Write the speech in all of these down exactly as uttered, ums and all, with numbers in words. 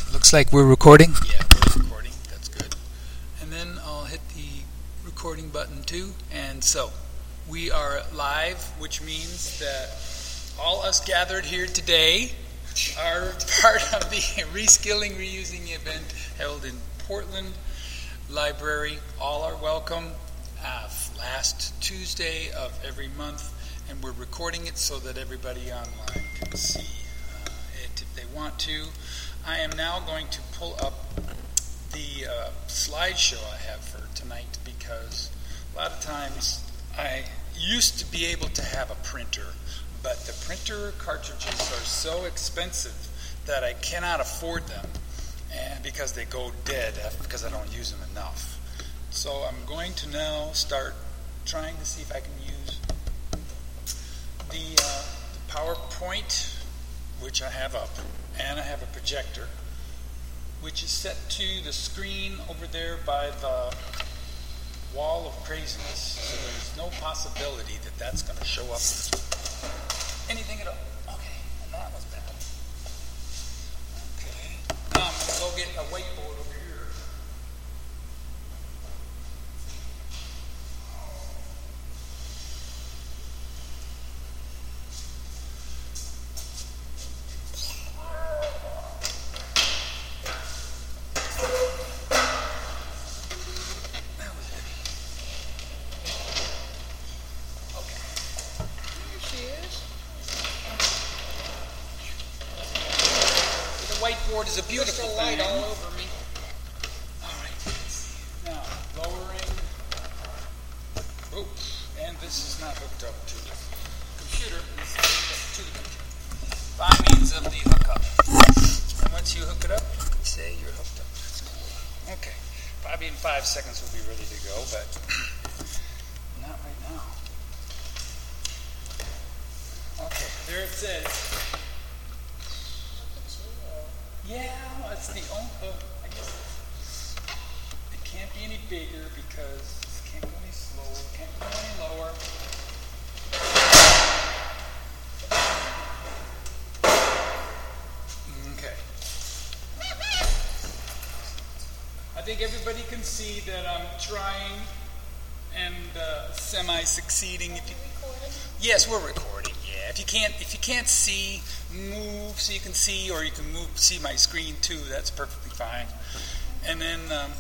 Looks like we're recording. Yeah, we're recording. That's good. And then I'll hit the recording button too. And so we are live, which means that all us gathered here today are part of the Reskilling Reusing event held in Portland Library. All are welcome. Uh, last Tuesday of every month, and we're recording it so that everybody online can see uh, it if they want to. I am now going to pull up the uh, slideshow I have for tonight because a lot of times I used to be able to have a printer, but the printer cartridges are so expensive that I cannot afford them, and because they go dead because I don't use them enough. So I'm going to now start trying to see if I can use the, uh, the PowerPoint, which I have up, and I have a projector, which is set to the screen over there by the wall of craziness. So there's no possibility that that's going to show up anything at all. Okay, and that was bad. Okay, now I'm going to go get a whiteboard over here. Is a beautiful light thing. All over me. All right. Now lowering. Oh, and this is not hooked up to the computer. It's hooked up to the computer by means of the hookup. And once you hook it up, you can say you're hooked up. That's cool. Okay. Probably in five seconds we'll be ready to go, but not right now. Okay. There it says. Yeah, it's the only, uh, I guess it can't be any bigger because it can't go any slower, it can't go any lower. Okay. I think everybody can see that I'm trying and uh, semi-succeeding. If you, yes, we're recording. Yeah, if you can't, if you can't see, move so you can see, or you can move see my screen too. That's perfectly fine. And then um,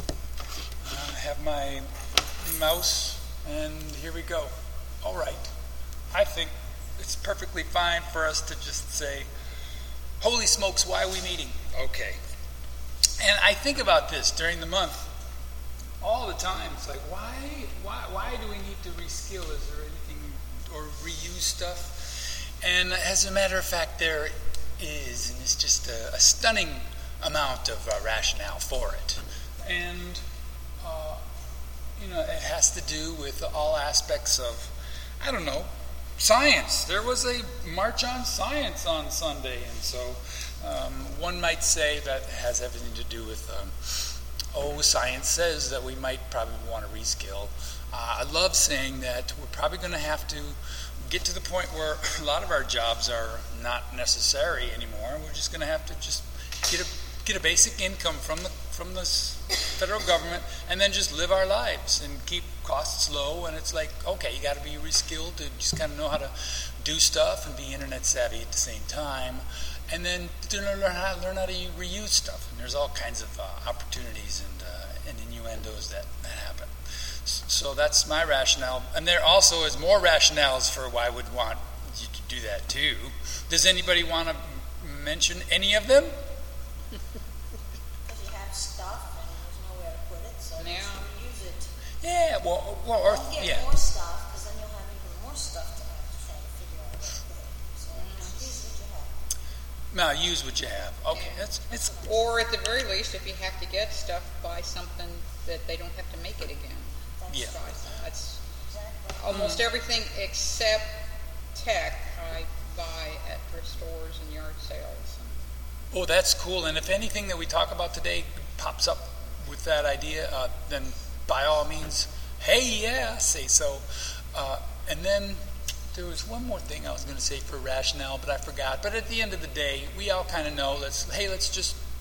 I have my mouse, and here we go. All right, I think it's perfectly fine for us to just say, "Holy smokes, why are we meeting?" Okay. And I think about this during the month all the time. It's like, why, why, why do we need to reskill? Is there anything or reuse stuff? And as a matter of fact, there is, and it's just a, a stunning amount of uh, rationale for it. And, uh, you know, it has to do with all aspects of, I don't know, science. There was a March on Science on Sunday, and so um, one might say that has everything to do with, um, oh, science says that we might probably want to reskill. Uh, I love saying that we're probably going to have to get to the point where a lot of our jobs are not necessary anymore. We're just going to have to just get a get a basic income from the from the federal government, and then just live our lives and keep costs low. And it's like, okay, you got to be reskilled to just kind of know how to do stuff and be internet savvy at the same time, and then to learn how to learn how to reuse stuff. And there's all kinds of uh, opportunities and uh, and innuendos that, that happen. So that's my rationale. And there also is more rationales for why I would want you to do that too. Does anybody want to mention any of them? Because you have stuff and there's nowhere to put it, so now you use it. Yeah, well, well or, Don't get yeah. more stuff, because then you'll have even more stuff to have to try to figure out where to put it. So mm-hmm. use what you have. Now use what you have. Okay, that's it's. Or at the very least, if you have to get stuff, buy something that they don't have to make it again. Yeah. That's Exactly. almost Mm-hmm. everything except tech I buy at thrift stores and yard sales. Oh, that's cool. And if anything that we talk about today pops up with that idea, uh, then by all means, hey, yeah, say so. Uh, and then there was one more thing I was going to say for rationale, but I forgot. But at the end of the day, we all kind of know, let's hey, let's just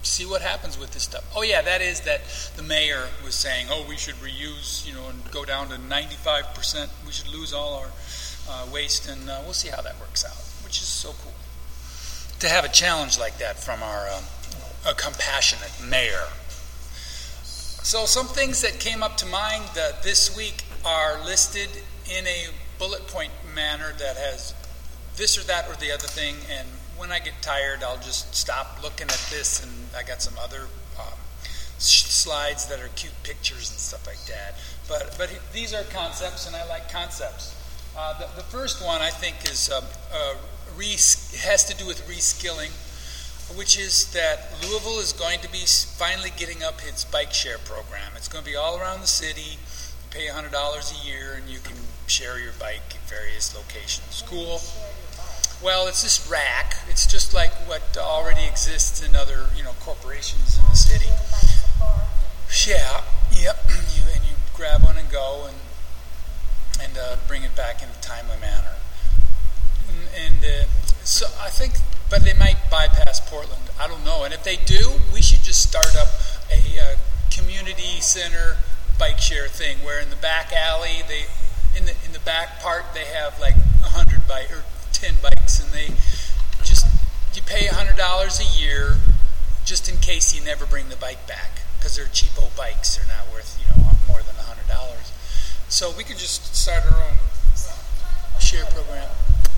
see what happens with this stuff. Oh yeah, that is that the mayor was saying, oh, we should reuse, you know, and go down to ninety-five percent. We should lose all our uh, waste, and uh, we'll see how that works out, which is so cool to have a challenge like that from our um, a compassionate mayor. So some things that came up to mind uh, this week are listed in a bullet point manner that has this or that or the other thing, and when I get tired, I'll just stop looking at this, and I got some other um, sh- slides that are cute pictures and stuff like that. But but these are concepts, and I like concepts. Uh, the, the first one I think is um, uh, re- has to do with reskilling, which is that Louisville is going to be finally getting up its bike share program. It's going to be all around the city. You pay one hundred dollars a year, and you can share your bike at various locations. Cool. Well, it's this rack. It's just like what already exists in other, you know, corporations in the city. Yeah, yep. You, and you grab one and go and and uh, bring it back in a timely manner. And, and uh, so I think, but they might bypass Portland. I don't know. And if they do, we should just start up a uh, community center bike share thing where in the back alley, they in the in the back part they have like a hundred bike or ten bikes, and they just you pay a hundred dollars a year just in case you never bring the bike back, because they're cheapo bikes. They're not worth, you know, more than a hundred dollars. So we could just start our own uh, share program.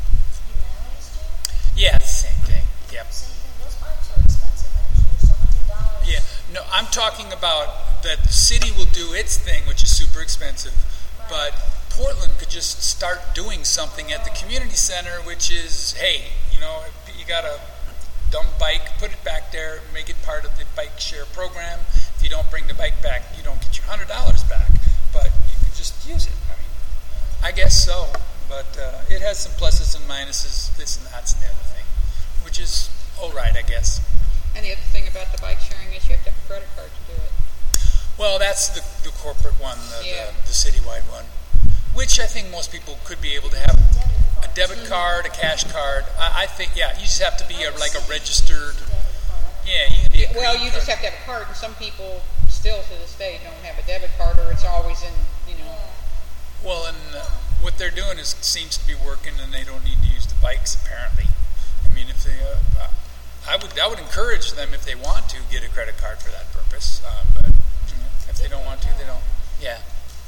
Yeah, it's the same thing. Yep. Same thing. Those bikes are expensive, actually. So many dollars. Yeah. No, I'm talking about that the city will do its thing, which is super expensive, but Portland could just start doing something at the community center, which is, hey, you know, you got a dumb bike, put it back there, make it part of the bike share program. If you don't bring the bike back, you don't get your one hundred dollars back, but you can just use it. I mean, I guess so, but uh, it has some pluses and minuses, this and that's and the other thing, which is all right, I guess. And the other thing about the bike sharing is you have to have a credit card to do it. Well, that's the, the corporate one, the, Yeah. the, the citywide one, which I think most people could be able to have a debit card, a cash card. I, I think, yeah, you just have to be a, like a registered, yeah, you can be a Well, green you card. just have to have a card, and some people still to this day don't have a debit card, or it's always in, you know. Well, and uh, what they're doing is seems to be working, and they don't need to use the bikes apparently. I mean, if they, uh, I would, I would encourage them if they want to get a credit card for that purpose. Uh, but you know, if they don't want to, they don't. Yeah.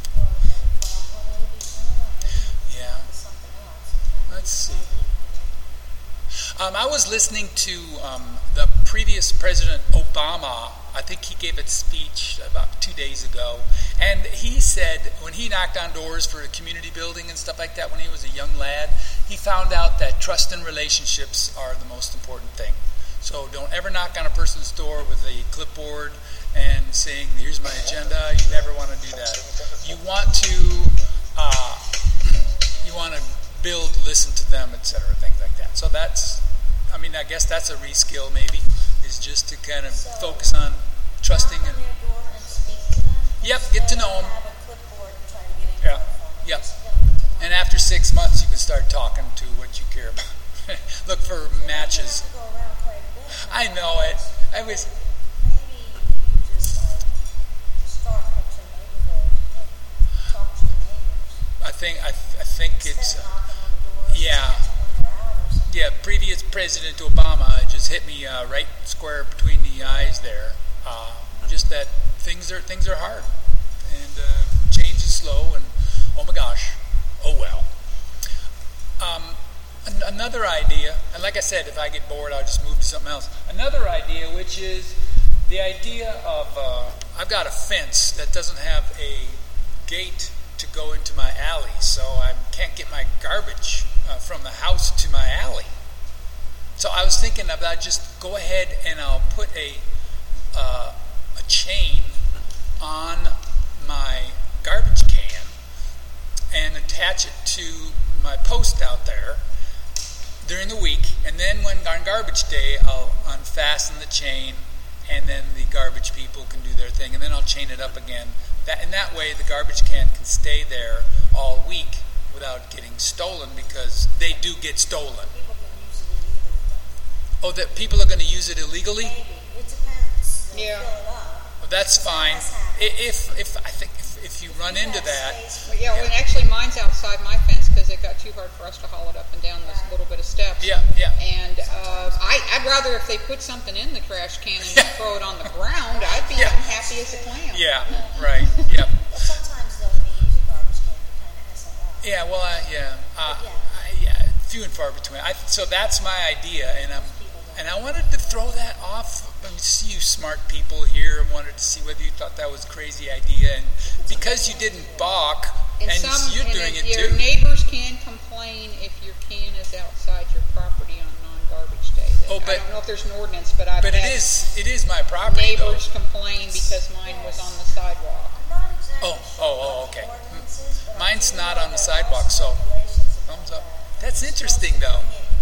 Yeah. Let's see. Um, I was listening to um, the previous President Obama. I think he gave a speech about two days ago, and he said when he knocked on doors for a community building and stuff like that when he was a young lad, he found out that trust and relationships are the most important thing. So don't ever knock on a person's door with a clipboard and saying, here's my agenda. You never want to do that. You want to uh, you want to build, listen to them, et cetera, things like that. So that's, I mean, I guess that's a reskill maybe, is just to kind of So, focus on trusting. Knock And on their door and speak to them. Yep, get to instead know of 'em. Have a clipboard and try to get in Yeah, front of them. yep. Just get 'em to know. And after six months, you can start talking to what you care about. Look for matches. You have to go around quite a bit. I know it. I was. Maybe you just like start at your neighborhood and talk to your neighbors. I think. I, I think Instead it's. of Uh, knocking on the doors, yeah. catch 'em when they're out or something. yeah, previous President Obama just hit me uh, right square between the eyes there. Uh, just that things are things are hard, and uh, change is slow, and oh my gosh, oh well. Um, an- another idea, and like I said, if I get bored, I'll just move to something else. Another idea, which is the idea of uh, I've got a fence that doesn't have a gate to go into my alley, so I can't get my garbage uh, from the house to my alley. So I was thinking about just go ahead and I'll put a uh, a chain on my garbage can and attach it to my post out there during the week, and then when on garbage day I'll unfasten the chain, and then the garbage people can do their thing, and then I'll chain it up again. That in that way the garbage can can stay there all week without getting stolen, because they do get stolen. People can use it illegally. Oh, that people are going to use it illegally? Maybe. It depends. they'll Yeah. fill it up. Well, that's fine. has happened. I- If if I think if, if you run You into have that, space for- But yeah, well, actually mine's outside my fence because it got too hard for us to haul it up and down this little bit of steps. yeah, yeah. And uh, I, I'd rather if they put something in the trash can and not throw it on the ground, I'd be Yeah. unhappy as a clam. Yeah, right. Yeah. But sometimes though, when you use a garbage can, you kind of mess it up. Yeah, well, I, yeah, uh, Yeah. I, yeah, few and far between. I, so that's my idea, and I'm, and I wanted to throw that off. I mean, see you smart people here. I wanted to see whether you thought that was a crazy idea, and because you didn't balk, And, and, some, you're and doing if it your too. neighbors can complain if your can is outside your property on non-garbage day. That- Oh, but- I don't know if there's an ordinance, but I've But it had is, it is my property, though. neighbors complain because mine was on the sidewalk. I'm not exactly Oh, sure oh, oh, what the okay. ordinance is, but I Mine's do not know on the there are sidewalk, some so regulations about thumbs up. that. That's You're interesting, supposed to though. bring it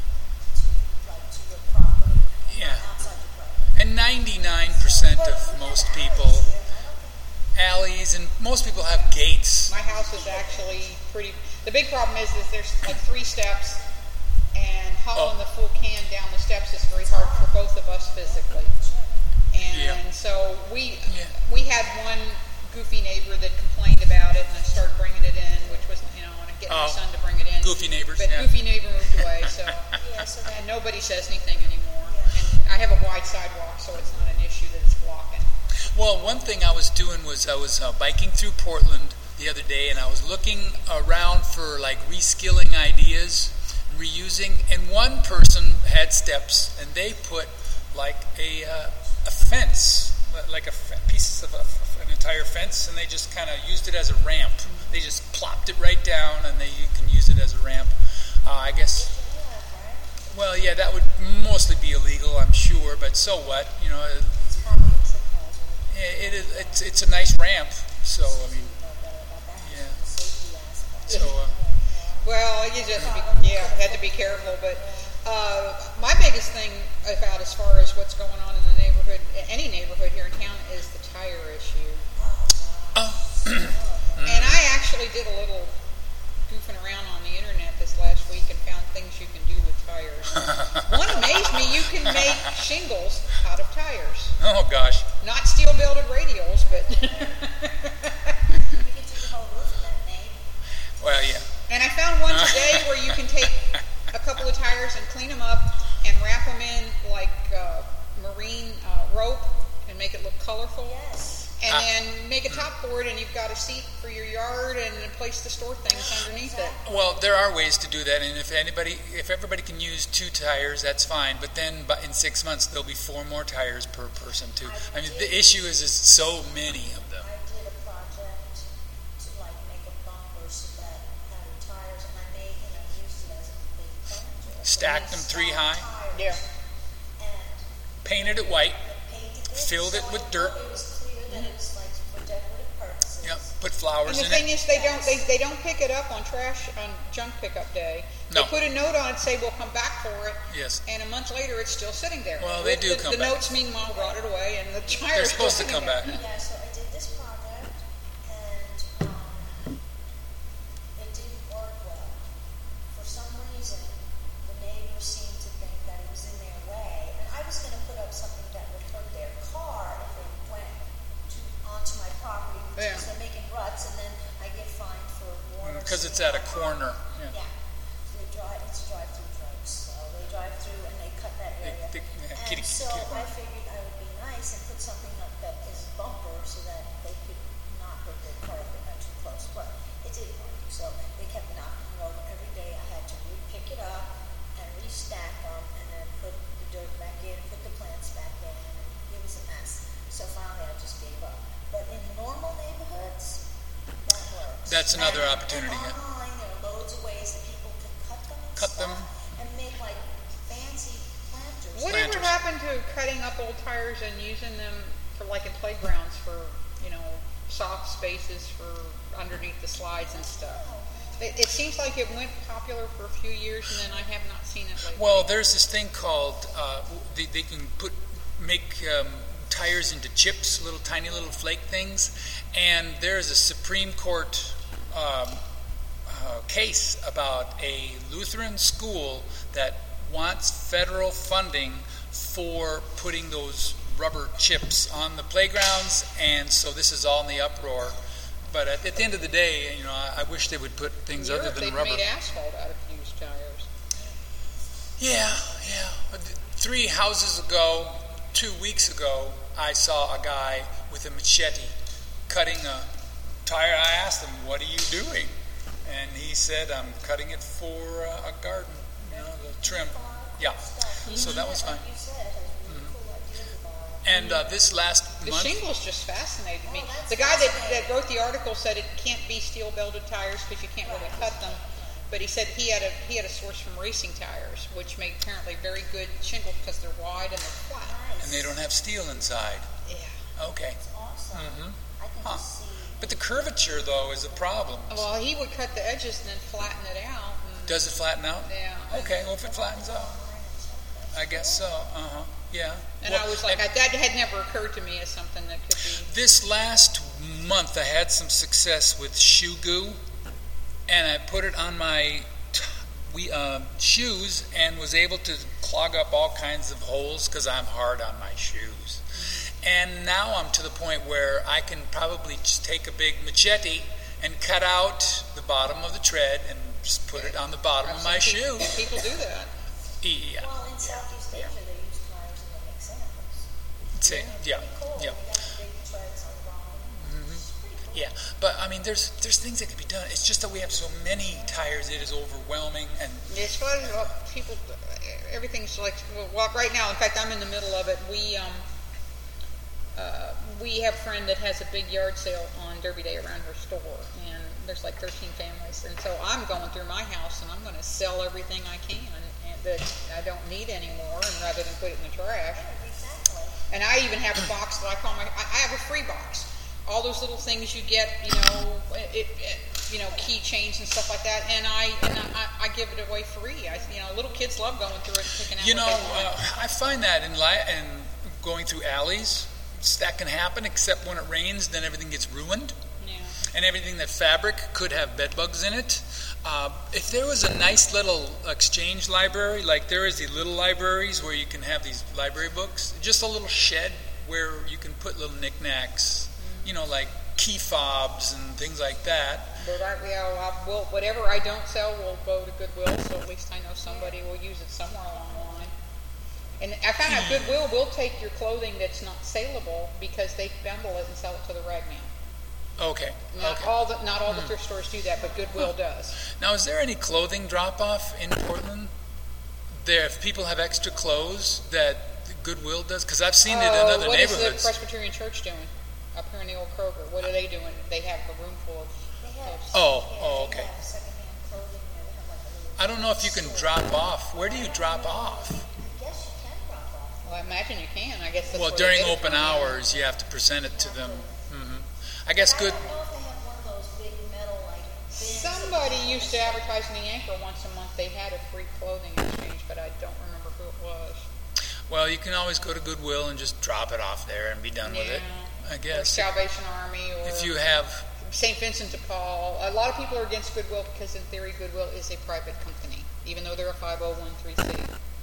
to, like, to your property, Yeah. not outside your property. And ninety-nine percent But of we've most had people, alleys here, and I don't think alleys, and most people have gates. My house is actually pretty. The big problem is, is there's like three steps, and hauling Oh. the full can down the steps is very hard for both of us physically. And Yeah. so we Yeah. we had one goofy neighbor that complained about it, and I started bringing it in, which was you know, and getting Oh. my son to bring it in. Goofy neighbors, But yeah. goofy neighbor moved away, so Yeah, so that, and nobody says anything anymore. And I have a wide sidewalk, so it's not an issue that it's blocking. Well, one thing I was doing was I was uh, biking through Portland the other day, and I was looking around for like reskilling ideas, reusing, and one person had steps, and they put like a uh, a fence, like a f- pieces of a, an entire fence, and they just kind of used it as a ramp. They just plopped it right down, and they you can use it as a ramp. Uh, I guess. Well, yeah, that would mostly be illegal, I'm sure, but so what? You know, uh, it's probably a trip hazard. it, it is. It's, it's a nice ramp, so I mean, You know better about that. Yeah. The safety aspect. so. Uh, Well, you just be, yeah, had to be careful. But uh, my biggest thing about as far as what's going on in the neighborhood, any neighborhood here in town, is the tire issue. oh, And I actually did a little goofing around on the internet this last week and found things you can do with tires. One amazed me: you can make shingles out of tires. oh gosh. Not steel-belted radials, but. You could do the whole roof of that, Nate. Well, yeah. And I found one today where you can take a couple of tires and clean them up and wrap them in like uh, marine uh, rope and make it look colorful. Yes. And Ah. then make a top for it, and you've got a seat for your yard and a place to store things underneath it. Well, there are ways to do that, and if anybody, if everybody can use two tires, that's fine. But then, but in six months, there'll be four more tires per person too. I mean, the issue is, is so many of them. I did a project to like make a bumper so that had tires, and I made, you know, used it as a big furniture. Stacked them three high, Tires. Yeah. And painted it white, painted it. Filled it so with I- dirt. It was clear that it was like for decorative purposes. yep, put And flowers the in thing it. is, they don't they, they don't pick it up on trash on junk pickup day. They No. put a note on it, say we'll come back for it. Yes. And a month later, it's still sitting there. Well, they do the, come the back. notes, meanwhile, rotted away, and the tires They're are still supposed to sitting come there. back. Yeah, so I did this project, and um, it didn't work well. For some reason, the neighbors seemed to think that it was in their way, and I was going to put up something that would hurt their car if it went to, onto my property, which Yeah. is they're making ruts, and then I get fined for water. Because it's sitting at a on my corner. property. Yeah. Yeah. So they drive, it's a drive-through road, so they drive through and they cut that They- area. they- yeah, and kitty- so kitty I corner. figured I would be nice and put something up that is bumper so that they could not hurt their car if they got too close. But it didn't work, so they kept knocking it over every day. I had to re-pick it up and restack them, and then put the dirt back in, put the plants back in. And it was a mess. So finally, I just gave up. But in normal neighborhoods, that works. That's another And- opportunity, And yeah. online, there are loads of ways that people can cut them and Cut stuff them. and make like fancy planters. Whatever Planters. happened to cutting up old tires and using them for like in playgrounds for, you know, soft spaces for underneath the slides and stuff? It, it seems like it went popular for a few years, and then I have not seen it lately. Well, there's this thing called uh, they, they can put make um, tires into chips, little tiny little flake things, and there's a Supreme Court um, uh, case about a Lutheran school that wants federal funding for putting those rubber chips on the playgrounds, and so this is all in the uproar. But at, at the end of the day, you know, I, I wish they would put things In other Europe, than they've rubber. made asphalt out of used tires. Yeah, yeah. But th- Three houses ago, two weeks ago, I saw a guy with a machete cutting a tire. I asked him, "What are you doing?" And he said, "I'm cutting it for uh, a garden, you know, the trim." Yeah. So that was fine. And uh, this last The month, shingles just fascinated me. The guy that, that wrote the article said it can't be steel belted tires because you can't really cut them. But he said he had a he had a source from racing tires, which make apparently very good shingles because they're wide and they're flat. and they don't have steel inside. Yeah. Okay. It's awesome. Mhm. I can Huh. just see. But the curvature, though, is a problem. Well, he would cut the edges and then flatten it out. And, Does it flatten out? yeah. Okay, well, if it flattens out, I guess so. Uh-huh. Yeah. And Well, I was like, and I, that had never occurred to me as something that could be. this last month, I had some success with shoe goo, and I put it on my t- we uh, shoes and was able to clog up all kinds of holes because I'm hard on my shoes. And now I'm to the point where I can probably just take a big machete and cut out the bottom of the tread and just put it on the bottom of my Some shoe. people, people do that. Yeah. Well, in Southeast Asia, they use tires and they make samples. Say- Yeah. Pretty cool. Yeah. They got big treads on the bottom. It's pretty cool. Yeah, but I mean, there's there's things that can be done. It's just that we have so many tires; it is overwhelming. And It's fun. Well, people, everything's like, well, right now, in fact, I'm in the middle of it. We, um, uh, we have a friend that has a big yard sale on Derby Day around her store, and there's like thirteen families. And so I'm going through my house, and I'm going to sell everything I can and that I don't need anymore, and rather than put it in the trash. Exactly. And I even have a box that I call my, I I have a free box. All those little things you get, you know, it, it you know, keychains and stuff like that, and I and I, I give it away free. I, you know, little kids love going through it and picking out you what know, they want. uh, I find that in li- and going through alleys, that can happen. Except when it rains, then everything gets ruined, Yeah. and everything that fabric could have bed bugs in it. Uh, if there was a nice little exchange library, like there is the little libraries where you can have these library books, just a little shed where you can put little knickknacks, you know, like key fobs and things like that. But I, you know, I will, whatever I don't sell will go to Goodwill, so at least I know somebody will use it somewhere along the line. And I found out Goodwill will take your clothing that's not saleable because they bundle it and sell it to the rag man. Okay. Not okay. all the not all the thrift stores do that, but Goodwill does. Now, is there any clothing drop-off in Portland? There, if people have extra clothes that Goodwill does, because I've seen it in Oh, other what is the neighborhoods. Presbyterian Church doing up here in the old Kroger? What are they doing? They have a room full of. They have, Oh, yeah, oh, they okay. have secondhand clothing there. They have like a little. I don't know if you can drop off. Where do you drop off? I guess you can drop off. Well, I imagine you can. I guess. That's Well, where during they get it open from. hours, you have to present it to them. hmm I guess I good. don't know if they have one of those big metal like bins that Somebody you used to advertise in the Anchor once a month. They had a free clothing exchange, but I don't remember who it was. Well, you can always go to Goodwill and just drop it off there and be done with it. I Or guess Salvation Army, or if you have. Saint Vincent de Paul. A lot of people are against Goodwill because, in theory, Goodwill is a private company, even though they're a five oh one c three.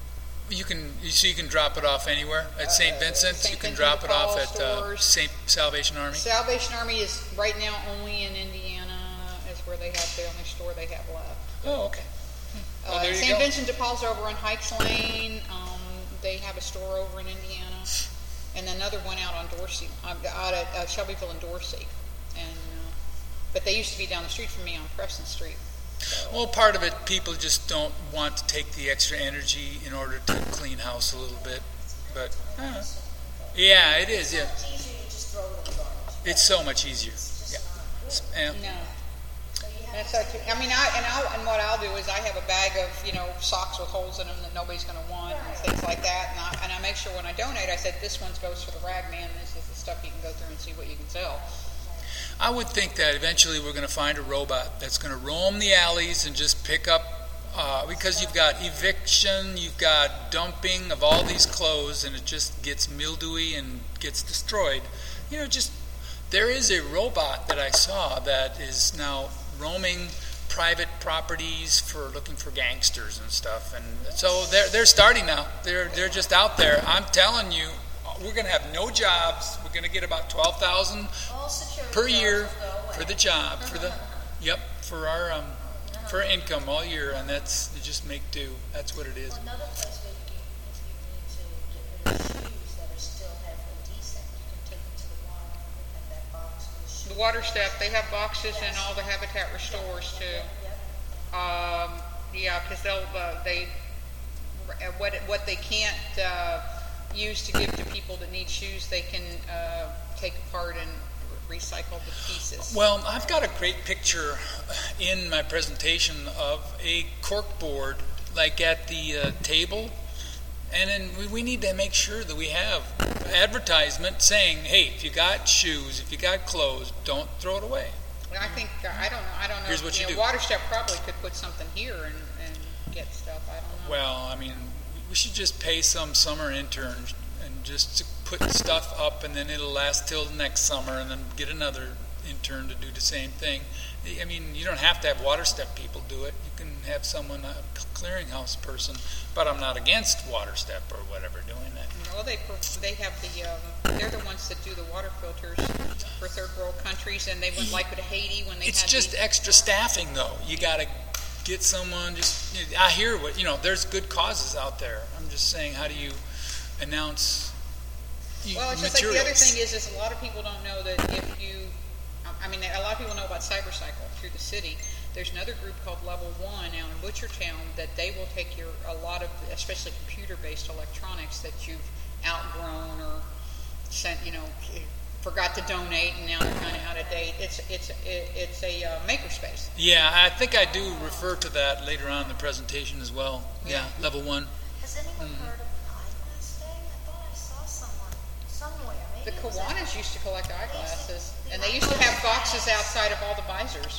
You can you so you can drop it off anywhere at Saint Uh, Vincent. Saint You can Vincent drop de it off Paul at uh, stores. Saint Salvation Army. Salvation Army is right now only in Indiana, is where they have the only store they have left. Oh, okay. Well, Uh, there you Saint go. Vincent de Paul's over on Hikes Lane. Um, they have a store over in Indiana, and another one out on Dorsey, uh, out at uh, Shelbyville and Dorsey. And uh, but they used to be down the street from me on Preston Street. So, Well, part of it, people just don't want to take the extra energy in order to clean house a little bit. But uh, yeah, it is. Yeah, It's easier to just throw it in the garbage. it's so much easier. It's just Yeah. not S- good. yeah. no. So you have That's to okay. I mean, I and I and what I'll do is I have a bag of you know socks with holes in them that nobody's going to want and things like that, and I and I make sure when I donate, I said this one goes for the rag man. This is the stuff you can go through and see what you can sell. I would think that eventually we're going to find a robot that's going to roam the alleys and just pick up, uh, because you've got eviction, you've got dumping of all these clothes, and it just gets mildewy and gets destroyed. You know, just there is a robot that I saw that is now roaming private properties for looking for gangsters and stuff, and so they're they're starting now. They're they're just out there. I'm telling you, we're going to have no jobs. We're going to get about twelve thousand All security per guards year will go away. for the job, for the, yep, for our, um, for our income all year, and that's, you just make do. That's what it is. Well, another place where you, if you need to get rid of shoes that are still halfway decent, you can take them to the water and look at that box with the shoes. The water step, they have boxes in all the Habitat Restores too. Yep. Um, yeah, because they'll uh, they uh, what what they can't uh, use to give to people that need shoes, they can uh, take apart and recycle the pieces. Well, I've got a great picture in my presentation of a cork board, like at the uh, table, and then we, we need to make sure that we have advertisement saying, "Hey, if you got shoes, if you got clothes, don't throw it away." And I think uh, I don't know. I don't know. Here's what you know, do. Water Step probably could put something here and, and get stuff. I don't know. Well, I mean, we should just pay some summer interns and just to put stuff up, and then it'll last till next summer, and then get another intern to do the same thing. I mean, you don't have to have water step people do it. You can have someone, a clearinghouse person, but I'm not against water step or whatever doing that. Well, they they have the um, they're the ones that do the water filters for third world countries, and they went like to Haiti when they It's had just the, extra staffing, though. You got to get someone. Just I hear what you know. There's good causes out there. I'm just saying, how do you announce? y- Well, it's just materials? like the other thing is, is a lot of people don't know that if you, I mean, a lot of people know about CyberCycle through the city. There's another group called Level One out in Butchertown that they will take your a lot of, especially computer-based electronics that you've outgrown or sent, you know, forgot to donate, and now they're kind of out of date. It's it's it, it's a uh, makerspace. Yeah, I think I do refer to that later on in the presentation as well. Yeah, Yeah. level one. Has anyone Mm-hmm. heard of an eyeglass day? I thought I saw someone somewhere. Maybe The it was at- Kiwanis used to collect eyeglasses, and they used to have boxes outside of all the visors.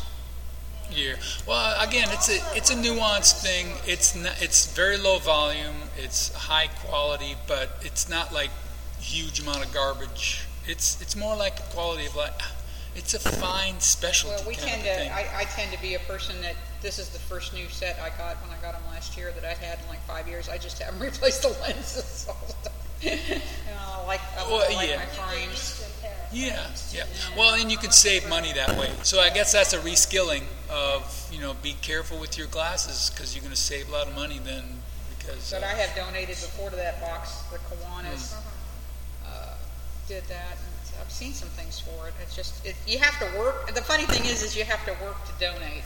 Yeah. Well, again, it's a it's a nuanced thing. It's not, it's very low volume. It's high quality, but it's not like huge amount of garbage. It's it's more like a quality of life. It's a fine specialty Well, we kind tend of a to. thing. I, I tend to be a person that this is the first new set I got when I got them last year that I had in like five years. I just haven't replaced the lenses all the time. you know, like I Well, like yeah. my You get frames. used to a pair of Yeah, frames, yeah. too. Well, and you can save money that way. So I guess that's a reskilling of, you know, be careful with your glasses because you're going to save a lot of money then because. But uh, I have donated before to that box. The Kiwanis Hmm. uh, did that, and I've seen some things for it. It's just it, you have to work. The funny thing is, is you have to work to donate.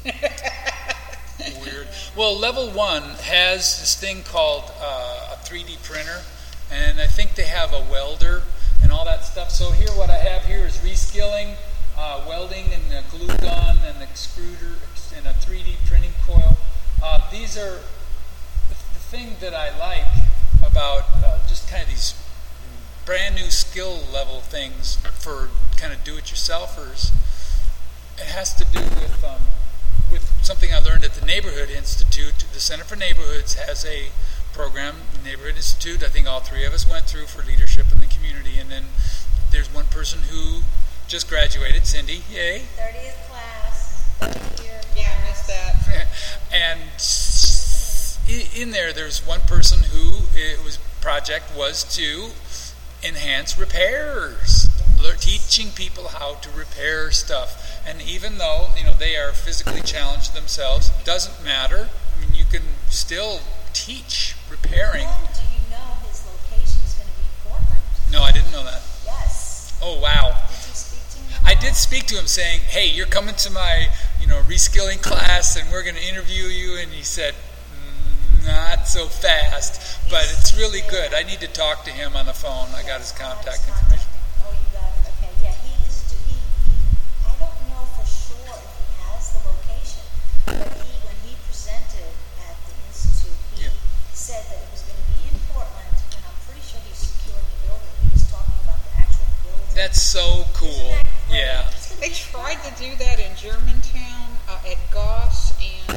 Weird. Well, level one has this thing called uh, a three D printer, and I think they have a welder and all that stuff. So here, what I have here is reskilling, uh, welding, and a glue gun, and an extruder, and a three D printing coil. Uh, these are the, the thing that I like about uh, just kind of these brand new skill level things for kind of do-it-yourselfers. It has to do with um, with something I learned at the Neighborhood Institute. The Center for Neighborhoods has a program, the Neighborhood Institute. I think all three of us went through for leadership in the community. And then there's one person who just graduated, Cindy. Yay! thirtieth class, thirtieth year. Yeah, I missed that. And s- i- in there, there's one person who it was project was to enhance repairs, lear- teaching people how to repair stuff. And even though you know they are physically challenged themselves, doesn't matter. I mean, you can still teach repairing. Oh, do you know his location is going to be Portland? No, I didn't know that. Yes. Oh wow! Did you speak to him? I about did it? speak to him, saying, "Hey, you're coming to my you know reskilling class, and we're going to interview you." And he said, "Mm, "Not so fast, but it's really good. I need to talk to him on the phone. I got his contact information." Oh, you got it. Okay. Yeah, he is. He, he. I don't know for sure if he has the location, but he, when he presented at the institute, he Yeah. said that it was going to be in Portland, and I'm pretty sure he secured the building. He was talking about the actual building. That's so cool. Isn't that great? Yeah. It's gonna They be tried to fun. do that in Germantown, uh, at Goss and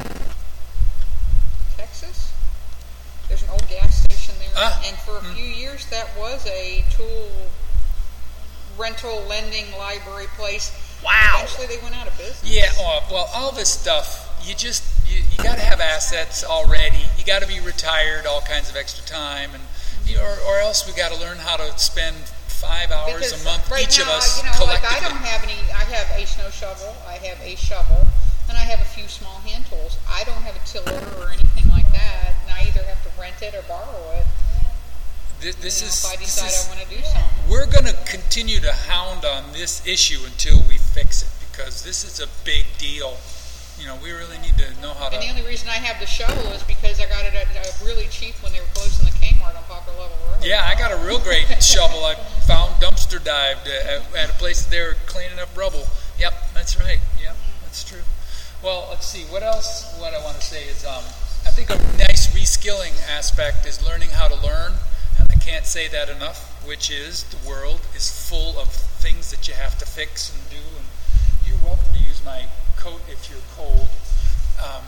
Texas. There's an old gas station there, Ah, and for a hmm. few years that was a tool rental, lending, library place. Wow. Eventually, they went out of business. Yeah. Oh, well, all this stuff. You just you, you got to have assets already. You got to be retired. All kinds of extra time, and or, or else we got to learn how to spend five hours Because a month, right each now, of us, you know, like collectively. I don't have any. I have a snow shovel. I have a shovel, and I have a few small hand tools. I don't have a tiller or anything like that, and I either have to rent it or borrow it. This, this you know, is, if I this decide is I want to do something. we're going to continue to hound on this issue until we fix it, because this is a big deal. You know, we really need to know how to. And the only reason I have the shovel is because I got it at uh, really cheap when they were closing the Kmart on Poplar Level Road. Yeah, I got a real great shovel. I found dumpster dived at, at a place they were cleaning up rubble. Yep, that's right. Yep, that's true. Well, let's see. What else? What I want to say is, um, I think a nice reskilling aspect is learning how to learn, and I can't say that enough. Which is the world is full of things that you have to fix and do. And you're welcome to use my coat if you're cold. Um,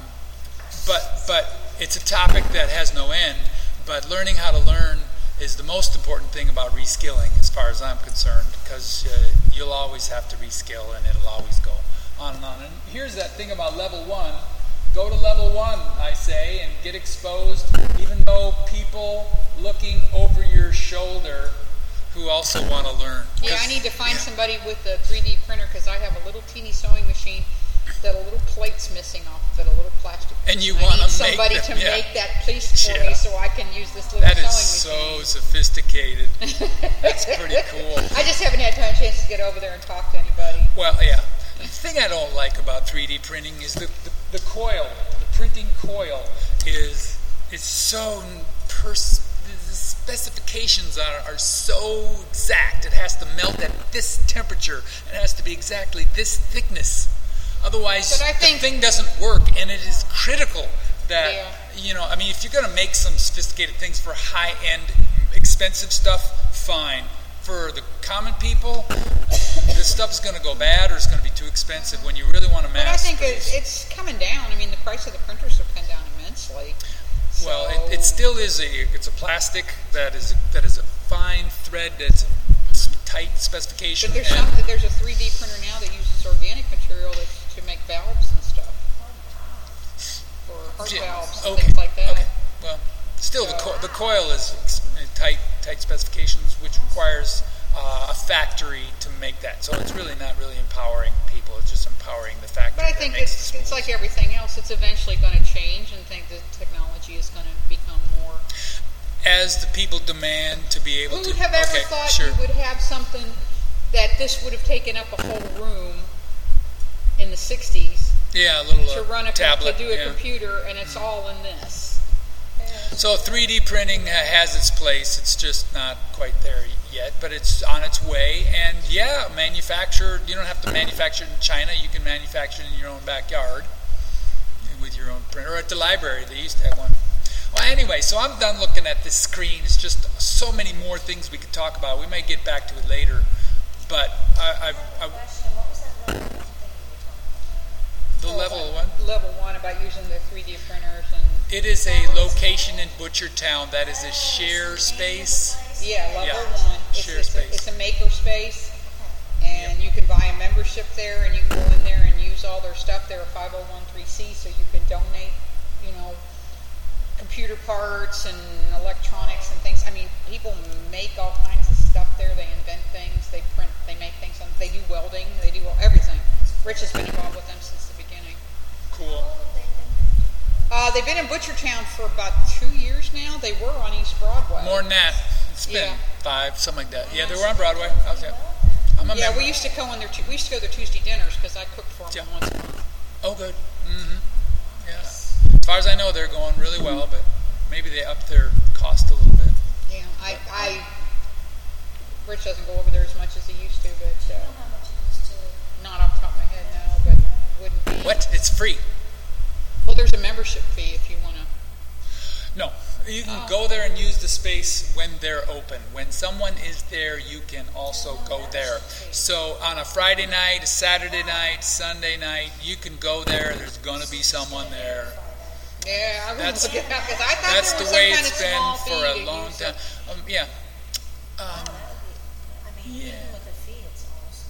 but but it's a topic that has no end. But learning how to learn is the most important thing about reskilling, as far as I'm concerned, because uh, you'll always have to reskill, and it'll always go on and on. And here's that thing about level one. Go to level one, I say, and get exposed, even though people looking over your shoulder who also want to learn. Yeah, I need to find yeah. somebody with a three D printer because I have a little teeny sewing machine that a little plate's missing off of it, a little plastic piece. And you I want need to somebody make them, to yeah. make that piece for Yeah. me so I can use this little That is sewing so machine. sophisticated. That's pretty cool. I just haven't had time chance to get over there and talk to anybody. Well, yeah. The thing I don't like about three D printing is the, the, the coil. The printing coil is is so pers- the specifications are, are so exact. It has to melt at this temperature. It has to be exactly this thickness. Otherwise, But I think- the thing doesn't work, and it is critical that, Yeah. you know, I mean, if you're going to make some sophisticated things for high-end, expensive stuff, fine. For the common people, this stuff's going to go bad or it's going to be too expensive when you really want to mass But I think produce. it's, it's coming down. I mean, the price of the printers have come down immensely. Well, So- it, it still is a it's a plastic that is a, that is a fine thread that's tight specification. But there's and some, there's a three D printer now that uses organic material that's to make valves and stuff. For heart Yeah, valves, okay, things like that. Okay. Well, still the co- the coil is ex- tight tight specifications, which requires uh, a factory to make that. So it's really not really empowering people. It's just empowering the factory. But I that think makes it's the it's spools. like everything else. It's eventually going to change, and think the technology is going to become more. As the people demand to be able Who to. would have ever okay, thought sure. you would have something that this would have taken up a whole room in the sixties Yeah, a little to uh, run a tablet. to do a yeah. computer, and it's all in this. So three D printing ha- has its place. It's just not quite there yet, but it's on its way. And yeah, manufacture. You don't have to manufacture it in China. You can manufacture it in your own backyard with your own printer. Or at the library, they used to have one. Well, anyway, so I'm done looking at this screen. It's just so many more things we could talk about. We may get back to it later, but I, I, I Question, what was that level one thing you were talking about? the Oh, level uh, one. Level one about using the three D printers and It is a location in Butchertown that is a share space. yeah, level Yeah, one. It's, share it's, a, space. it's a maker space, and you can buy a membership there, and you can go in there and use all their stuff. They're a five oh one c, so you can donate, you know, computer parts and electronics and things. I mean, people make all kinds of stuff there. They invent things. They print. They make things. They do welding. They do everything. Rich has been involved with them since the beginning. Cool. Uh, they've been in Butchertown for about two years now. They were on East Broadway. More than that. It's been Yeah. five, something like that. Yeah, they were on Broadway. I was, yeah. I'm a Yeah, member. we used to go on their. Tu- we used to go to their Tuesday dinners because I cooked for them Yeah. once a month. Oh, good. Mm-hmm. Yeah. As far as I know, they're going really well, but maybe they upped their cost a little bit. Yeah, I, I. Rich doesn't go over there as much as he used to, but Do you uh, know how much it is to? not off the top of my head now. But wouldn't be. What? It's free. Well, there's a membership fee if you want to. No. You can Oh. go there and use the space when they're open. When someone is there, you can also go there. So on a Friday night, a Saturday night, Sunday night, you can go there. There's going to be someone there. Yeah, I wouldn't That's- look it up because I thought That's there the was way some kind it's of small been fee for a to long use time. it. Um, yeah. Um, That would be, I mean, Yeah. even with the fee, it's almost,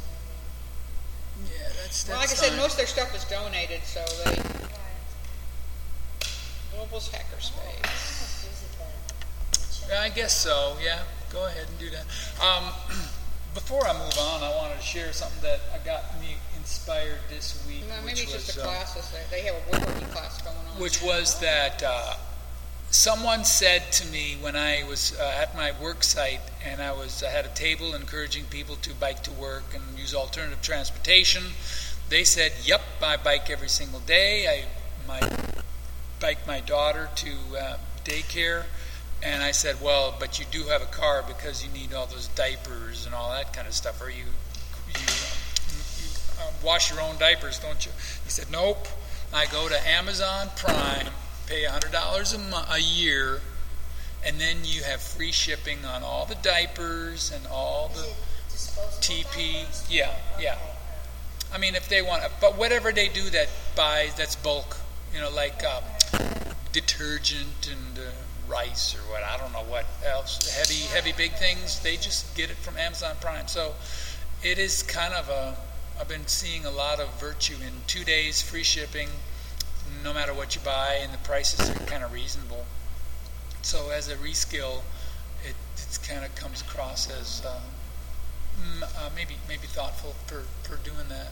I mean, yeah, that's, that's Well, like I said, fine. most of their stuff is donated, so they. right. Global's Hackerspace. I almost visit that. Yeah, I guess so. Yeah, go ahead and do that. Um, before I move on, I wanted to share something that got me inspired this week. Well, maybe which it's just was, a uh, class. They have a woodworking class going on. Which was that uh, someone said to me when I was uh, at my work site, and I was I had a table encouraging people to bike to work and use alternative transportation. They said, "Yep, I bike every single day. I my bike my daughter to uh, daycare." And I said, "Well, but you do have a car because you need all those diapers and all that kind of stuff. Or you you, you uh, wash your own diapers, don't you?" He said, "Nope. I go to Amazon Prime, pay one hundred dollars a, mo- a year, and then you have free shipping on all the diapers and all Is the it disposable T P. diapers? Yeah, yeah. Okay. I mean, if they want, but whatever they do that buys, that's bulk. You know, like um, detergent and uh, rice or what, I don't know what else, heavy, heavy big things, they just get it from Amazon Prime. So it is kind of a, I've been seeing a lot of virtue in two days, free shipping, no matter what you buy, and the prices are kind of reasonable. So as a reskill, it it's kind of comes across as um, mm, uh, maybe maybe thoughtful for, for doing that.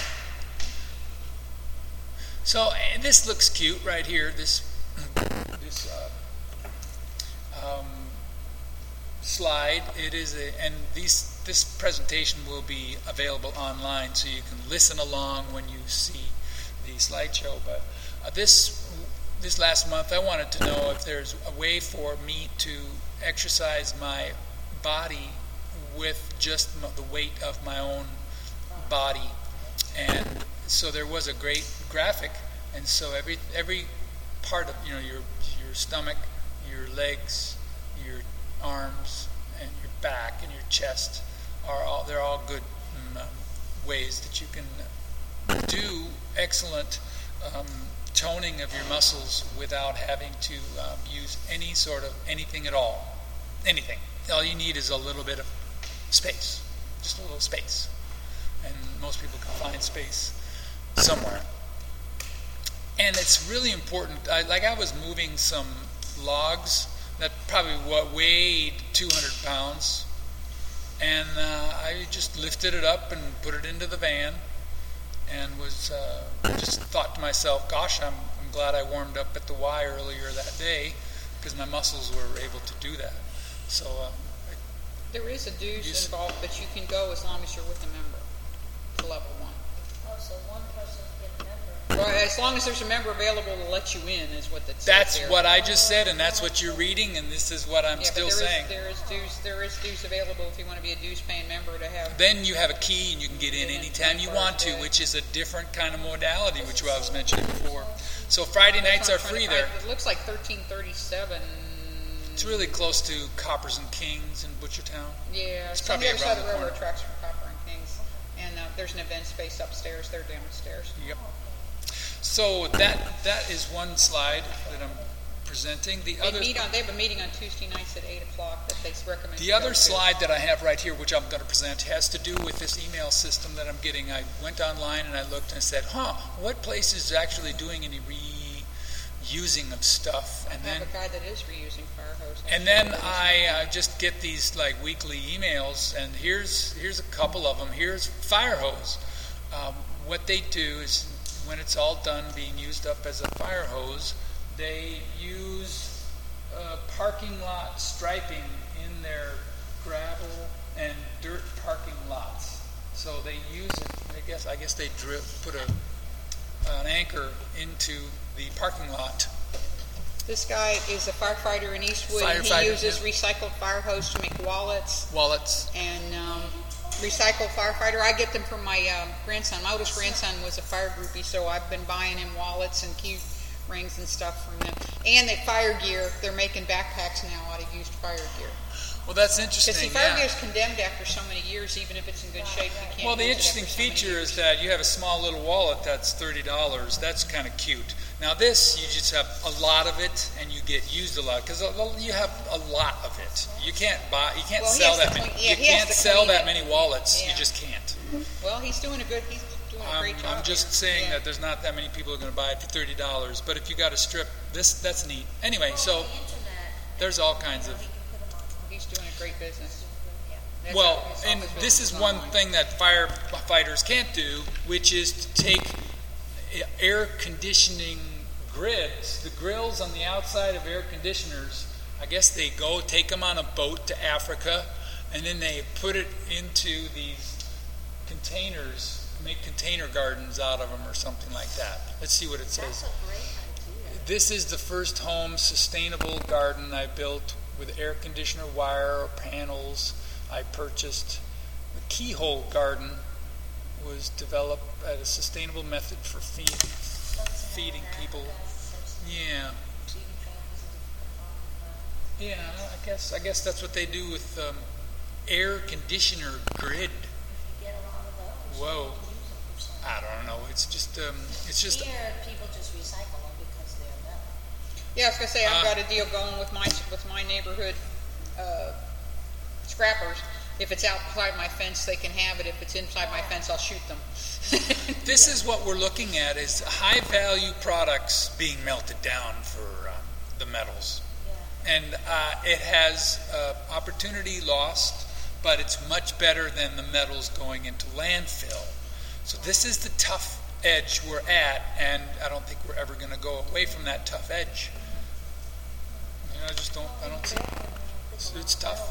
So and this looks cute right here. This this uh, um, slide. It is a and these this presentation will be available online, so you can listen along when you see the slideshow. But uh, this this last month, I wanted to know if there's a way for me to exercise my body with just m- the weight of my own body. And so there was a great graphic, and so every every part of, you know, your your stomach, your legs, your arms, and your back and your chest are all they're all good um, ways that you can do excellent um, toning of your muscles without having to um, use any sort of anything at all. Anything. All you need is a little bit of space, just a little space. And most people can find space somewhere. And it's really important. I, like I was moving some logs that probably wa- weighed two hundred pounds, and uh, I just lifted it up and put it into the van, and was uh, just thought to myself, "Gosh, I'm, I'm glad I warmed up at the Y earlier that day, because my muscles were able to do that." So um, There is a dues You s- involved, but you can go as long as you're with a member to level one. Oh, so one person can get a member. Well, as long as there's a member available to let you in, is what that says that's there. what I just said, and that's what you're reading, and this is what I'm yeah, still but there saying. is, there is dues. There is dues available if you want to be a dues-paying member to have. Then you have a key and you can get in Get in anytime you want to, twenty-four which is a different kind of modality, which I was mentioning before. So Friday nights are That's what I'm free trying to there. find. It looks like thirteen thirty-seven. It's really close to Coppers and Kings in Butchertown. Yeah, It's it's on probably the other side around of the the railroad corner. tracks from Copper and Kings. And uh, there's an event space upstairs. They're downstairs. Yep. So that that is one slide that I'm presenting. The They other meet on. They have a meeting on Tuesday nights at eight o'clock that they recommend. the you go other to. slide that I have right here, which I'm going to present, has to do with this email system that I'm getting. I went online and I looked and said, "Huh, what place is actually doing any reusing of stuff?" I And have then a guy that is reusing fire hose. And then I uh, just get these like weekly emails, and here's here's a couple of them. Here's fire hose. Um, what they do is, when it's all done being used up as a fire hose, they use uh, parking lot striping in their gravel and dirt parking lots. So they use it. I guess I guess they drip, put a an anchor into the parking lot. This guy is a firefighter in Eastwood. Firefighter, he uses yeah. recycled fire hose to make wallets Wallets. and um, recycled firefighter. I get them from my um, grandson. My oldest grandson was a fire groupie, so I've been buying him wallets and key rings and stuff from them. And they fire gear. They're making backpacks now out of used fire gear. Well, that's Because interesting. see, fire yeah. gear is condemned after so many years, even if it's in good shape. You can't Well, the use it interesting after so many feature years. is that you have a small little wallet that's thirty dollars. That's kind of cute. Now this, you just have a lot of it, and you get used a lot because you have a lot of it. You can't buy, you can't Well, he sell has that to many. clean- yeah, you he has can't to sell clean that it. many wallets. Yeah. You just can't. Well, he's doing a good. He's doing a I'm, great job. I'm just here. saying Yeah. that there's not that many people who are going to buy it for thirty dollars. But if you got a strip, this that's neat. Anyway, Well, so on the internet, there's all you kinds know, of. he can great business. Yeah. That's Well, how- it's and always this business is one online. thing that firefighters can't do, which is to take air conditioning grids, the grills on the outside of air conditioners. I guess they go take them on a boat to Africa, and then they put it into these containers, make container gardens out of them or something like that. Let's see what it says. That's a great idea. This is the first home sustainable garden I built with air conditioner wire panels I purchased. The keyhole garden was developed as a sustainable method for feed, feeding people. Yeah, yeah. I guess I guess that's what they do with um, air conditioner grid. If you get a lot of those, Whoa. you can use them for something. I don't know. It's just um, it's just Here, people just recycle them because they're metal. Yeah, I was gonna say I've Uh, got a deal going with my with my neighborhood uh, scrappers. If it's outside my fence, they can have it. If it's inside my fence, I'll shoot them. This is what we're looking at: is high value products being melted down for um, the metals. Yeah. And uh, it has uh, opportunity lost, but it's much better than the metals going into landfill. So this is the tough edge we're at, and I don't think we're ever going to go away from that tough edge. You know, I just don't. I don't see. It's, it's tough.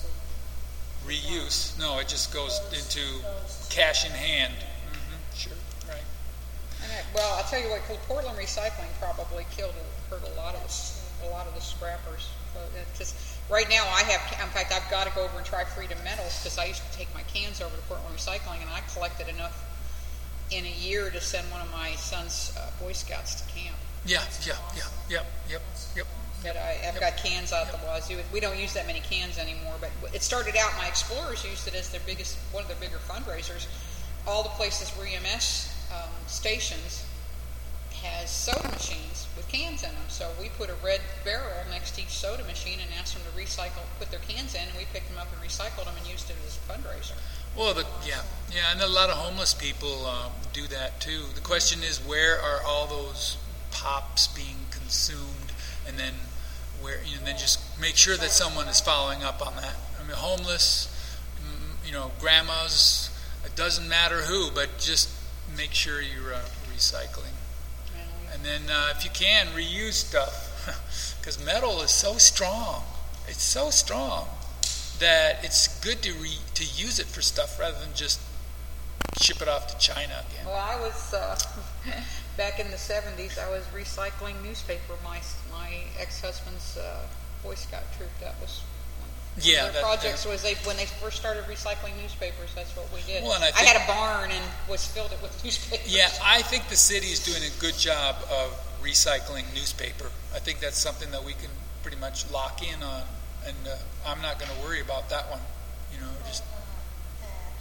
Reuse? No, it just goes into cash in hand. Mm-hmm, sure, right. And I, well, I'll tell you what, Portland Recycling probably killed hurt a lot of the, a lot of the scrappers. Because right now I have, in fact, I've got to go over and try Freedom Metals because I used to take my cans over to Portland Recycling, and I collected enough in a year to send one of my son's uh, Boy Scouts to camp. Yeah, yeah, yeah, yep, yep, yep. That I, I've got cans out the wazoo. We don't use that many cans anymore, but it started out, my Explorers used it as their biggest, one of their bigger fundraisers. All the places where E M S um, stations has soda machines with cans in them. So we put a red barrel next to each soda machine and asked them to recycle, put their cans in, and we picked them up and recycled them and used it as a fundraiser. Well, the, yeah, yeah, and a lot of homeless people um, do that too. The question is, where are all those pops being consumed, and then where, and then just make sure that someone is following up on that. I mean, homeless, mm, you know, grandmas. It doesn't matter who, but just make sure you're uh, recycling. And then, uh, if you can, reuse stuff, because metal is so strong. It's so strong that it's good to re- to use it for stuff rather than just ship it off to China again. Well, I was uh, back in the seventies. I was recycling newspaper. My my ex-husband's uh, Boy Scout troop. That was one Yeah, of that- their projects. that- Was they when they first started recycling newspapers? That's what we did. Well, and I I think- had a barn and was filled it with newspapers. Yeah, I think the city is doing a good job of recycling newspaper. I think that's something that we can pretty much lock in on, and uh, I'm not going to worry about that one. You know, just Uh, at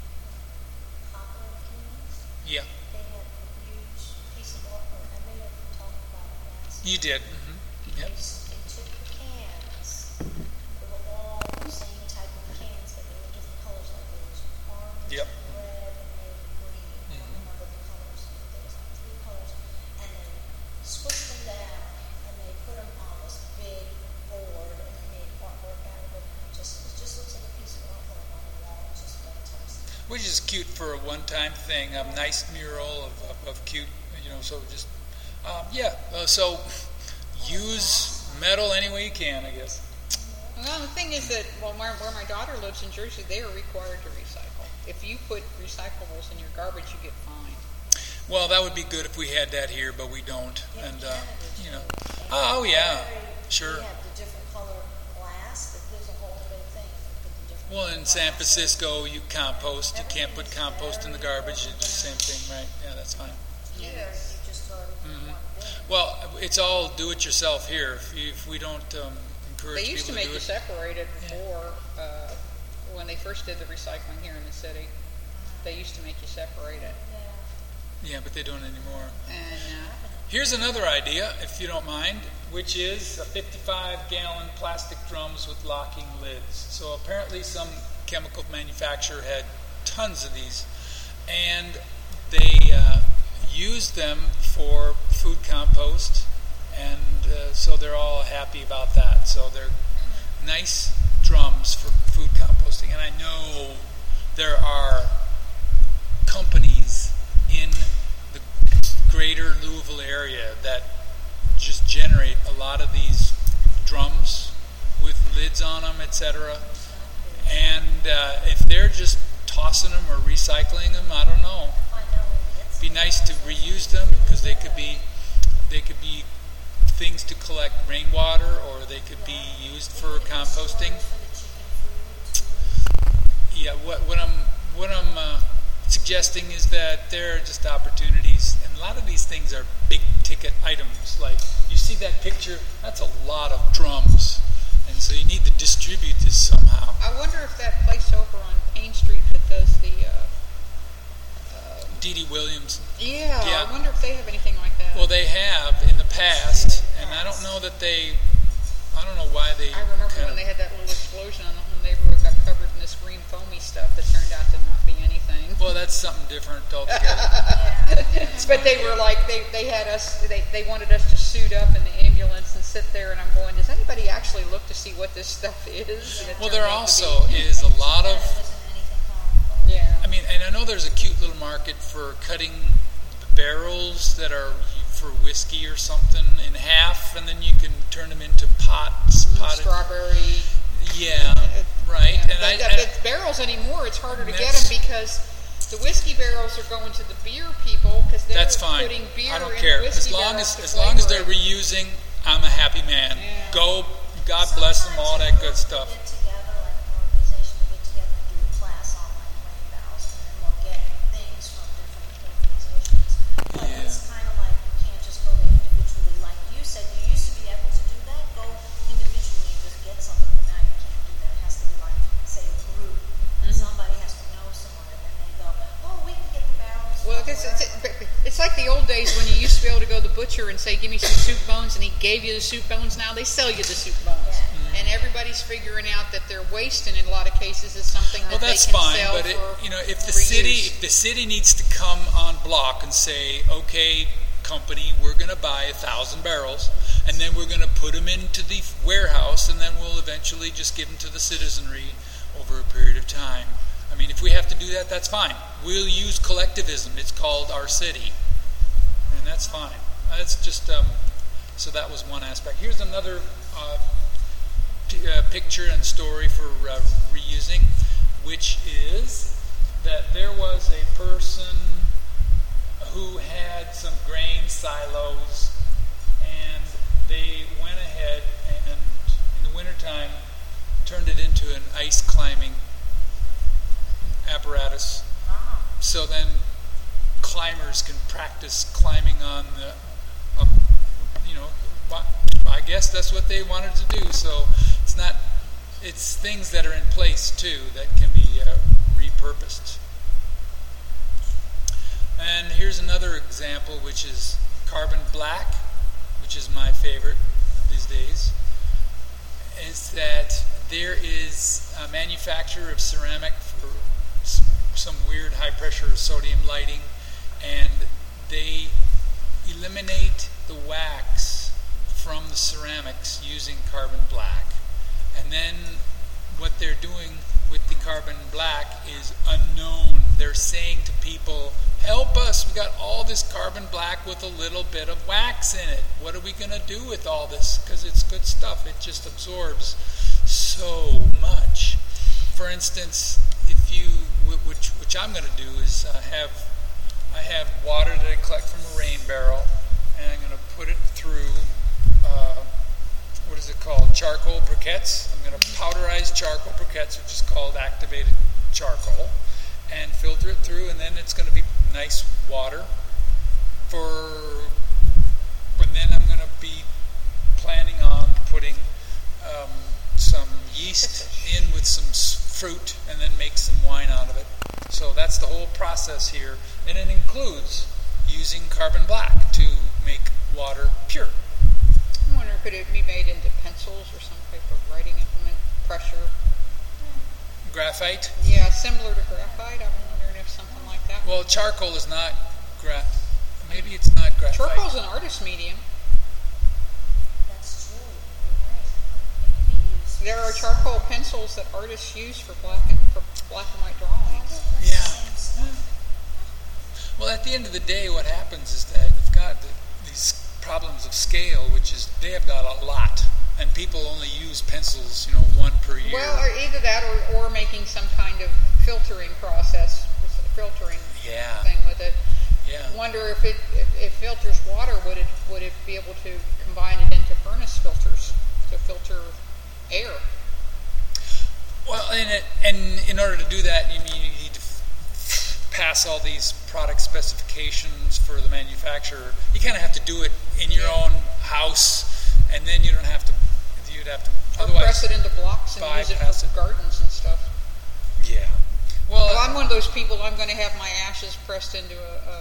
Copper Kings, yeah, they had a huge piece of art, or I may have talked about it last. you did. Mm-hmm. They, Yep. s- they took the cans, they were all the same type of cans, but they were different colors, like there was orange, Yep. red, and maybe green. I don't remember the colors, but there was like three colors. And they squished them down, and they put them on this big board, and they made artwork out of it. And it just, it just looks like a piece of artwork on the wall. It's just fantastic. Which is cute for a one-time thing. A nice mural of, of, of cute, you know. So just um, yeah. Uh, so use metal any way you can, I guess. Well, the thing is that well, where, where my daughter lives in Jersey, they are required to recycle. If you put recyclables in your garbage, you get fined. Well, that would be good if we had that here, but we don't. Yeah, And uh, Canada, you know, too. They oh have yeah, very- sure. They have the different color glass, that there's a whole big thing. They put the different Well, in San glass. Francisco, you compost. You can't put compost in the garbage. It's the same thing, right? Yeah, that's fine. Here, you just throw it in Mhm. one bin. Well, it's all do-it-yourself here. If, you, if we don't um, encourage They used to people make to do you it, separate it before, uh, when they first did the recycling here in the city. They used to make you separate it. Yeah. yeah, but they don't anymore. And uh, Here's another idea, if you don't mind, which is a fifty-five gallon plastic drums with locking lids. So apparently some chemical manufacturer had tons of these, and they uh, used them for food compost, and uh, so they're all happy about that. So they're nice drums for food composting, and I know there are companies in the greater Louisville area that just generate a lot of these drums with lids on them, et cetera. And uh, if they're just tossing them or recycling them, I don't know. It'd be nice to reuse them because they could be they could be things to collect rainwater, or they could be used for composting. Yeah, what what I'm what I'm uh, suggesting is that there are just opportunities, and a lot of these things are big ticket items. Like you see that picture, that's a lot of drums, and so you need to distribute this somehow. I wonder if that place over on Payne Street that does the uh, uh, D D Williams. Yeah, Yeah. I wonder if they have anything like that. Well, they have in the past, and I don't know that they. I don't know why they. I remember kind when of, they had that little explosion and the whole neighborhood got covered in this green foamy stuff that turned out to not be anything. Well, that's something different altogether. But they were like, they, they had us, they, they wanted us to suit up in the ambulance and sit there, and I'm going, does anybody actually look to see what this stuff is? And it Well, turned there out to also be- is a lot of. Yeah. I mean, and I know there's a cute little market for cutting barrels that are for whiskey or something in half, and then you can turn them into pots. Potted. Strawberry. Yeah, right. Yeah. And but, I, but I, barrels anymore, it's harder to get That's- them because the whiskey barrels are going to the beer people because they're that's fine. putting beer I don't in care the whiskey as long barrels as to as long as they're flavor it. reusing. I'm a happy man. Yeah. Go, God bless them, all that good stuff. Get together, like an organization, to get together and do a class on like rain barrels, and then we'll get things from different organizations. But Yeah. it's kind of like you can't just go there individually, like you said. You used to be able to do that. Go individually and just get something, but now you can't do that. It has to be like, say, a group. And somebody has to know someone, and then they go, oh, we can get the barrels. Well, from it's, it's, wherever." it's like the old days when you used to be able to go to the butcher and say, give me some soup bones, and he gave you the soup bones. Now they sell you the soup bones. Yeah. And everybody's figuring out that their waste, in a lot of cases, is something that Well, that's they can fine, sell but it, for you know, if the reuse. city, if the city needs to come on block and say, okay, company, we're going to buy a thousand barrels, and then we're going to put them into the warehouse, and then we'll eventually just give them to the citizenry over a period of time. I mean, if we have to do that, that's fine. We'll use collectivism. It's called our city, and that's fine. That's just um, so that was one aspect. Here's another uh, p- uh, picture and story for uh, reusing, which is that there was a person who had some grain silos, and they went ahead and in the wintertime turned it into an ice climbing apparatus. Wow. So then climbers can practice climbing on the, um, you know, I guess that's what they wanted to do. So it's not, it's things that are in place too that can be uh, repurposed. And here's another example, which is carbon black, which is my favorite these days. Is that there is a manufacturer of ceramic for s- some weird high pressure sodium lighting, and they eliminate the wax from the ceramics using carbon black. And then what they're doing with the carbon black is unknown. They're saying to people, help us, we got all this carbon black with a little bit of wax in it. What are we going to do with all this? Because it's good stuff. It just absorbs so much. For instance, if you, which which I'm going to do is uh, have, I have water that I collect from a rain barrel, and I'm going to put it through, uh, what is it called, charcoal briquettes. I'm going to powderize charcoal briquettes, which is called activated charcoal, and filter it through, and then it's going to be nice water for, and then I'm going to be planning on putting um, some yeast in with some s- fruit and then make some wine out of it. So that's the whole process here, and it includes using carbon black to make water pure. I wonder, could it be made into pencils or some type of writing implement, pressure? Graphite? Yeah, similar to graphite. I'm wondering if something like that. Well, charcoal is not gra- maybe it's not graphite. Charcoal's an artist medium. That's true. You're right. It can be used There are charcoal pencils that artists use for black and for black and white drawings. Yeah. Well, at the end of the day, what happens is that you've got the, these problems of scale, which is they have got a lot, and people only use pencils, you know, one per year. Well, or either that, or, or making some kind of filtering process, filtering yeah. thing with it. Yeah. Wonder if it if it filters water, would it would it be able to combine it into furnace filters to filter air? Well, and it, and in order to do that, you mean you need to f- pass all these product specifications for the manufacturer. You kind of have to do it in your Yeah. own house, and then you don't have to. You'd have to Or otherwise press it into blocks and use it bypass for it. gardens and stuff. Yeah. Well, Well, I'm one of those people. I'm going to have my ashes pressed into a, a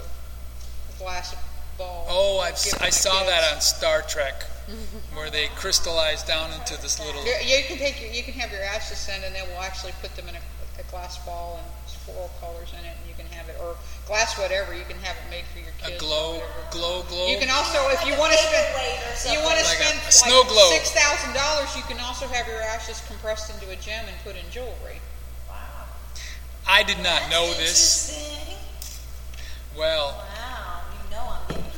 glass ball. oh, I've, Give I my saw kids. that on Star Trek, where they crystallize down into this little. Yeah, you can take your, you can have your ashes sent, and then we'll actually put them in a, a glass ball and floral colors in it, and you can have it, or glass whatever. You can have it made for your A kids. glow, or whatever. glow, glow. You can also, if Like you a want to spend, paperweight or you want to Like a- spend a snow like globe. six thousand dollars. You can also have your ashes compressed into a gem and put in jewelry. Wow. I did not That's know this. interesting. Well, Wow, you know I'm getting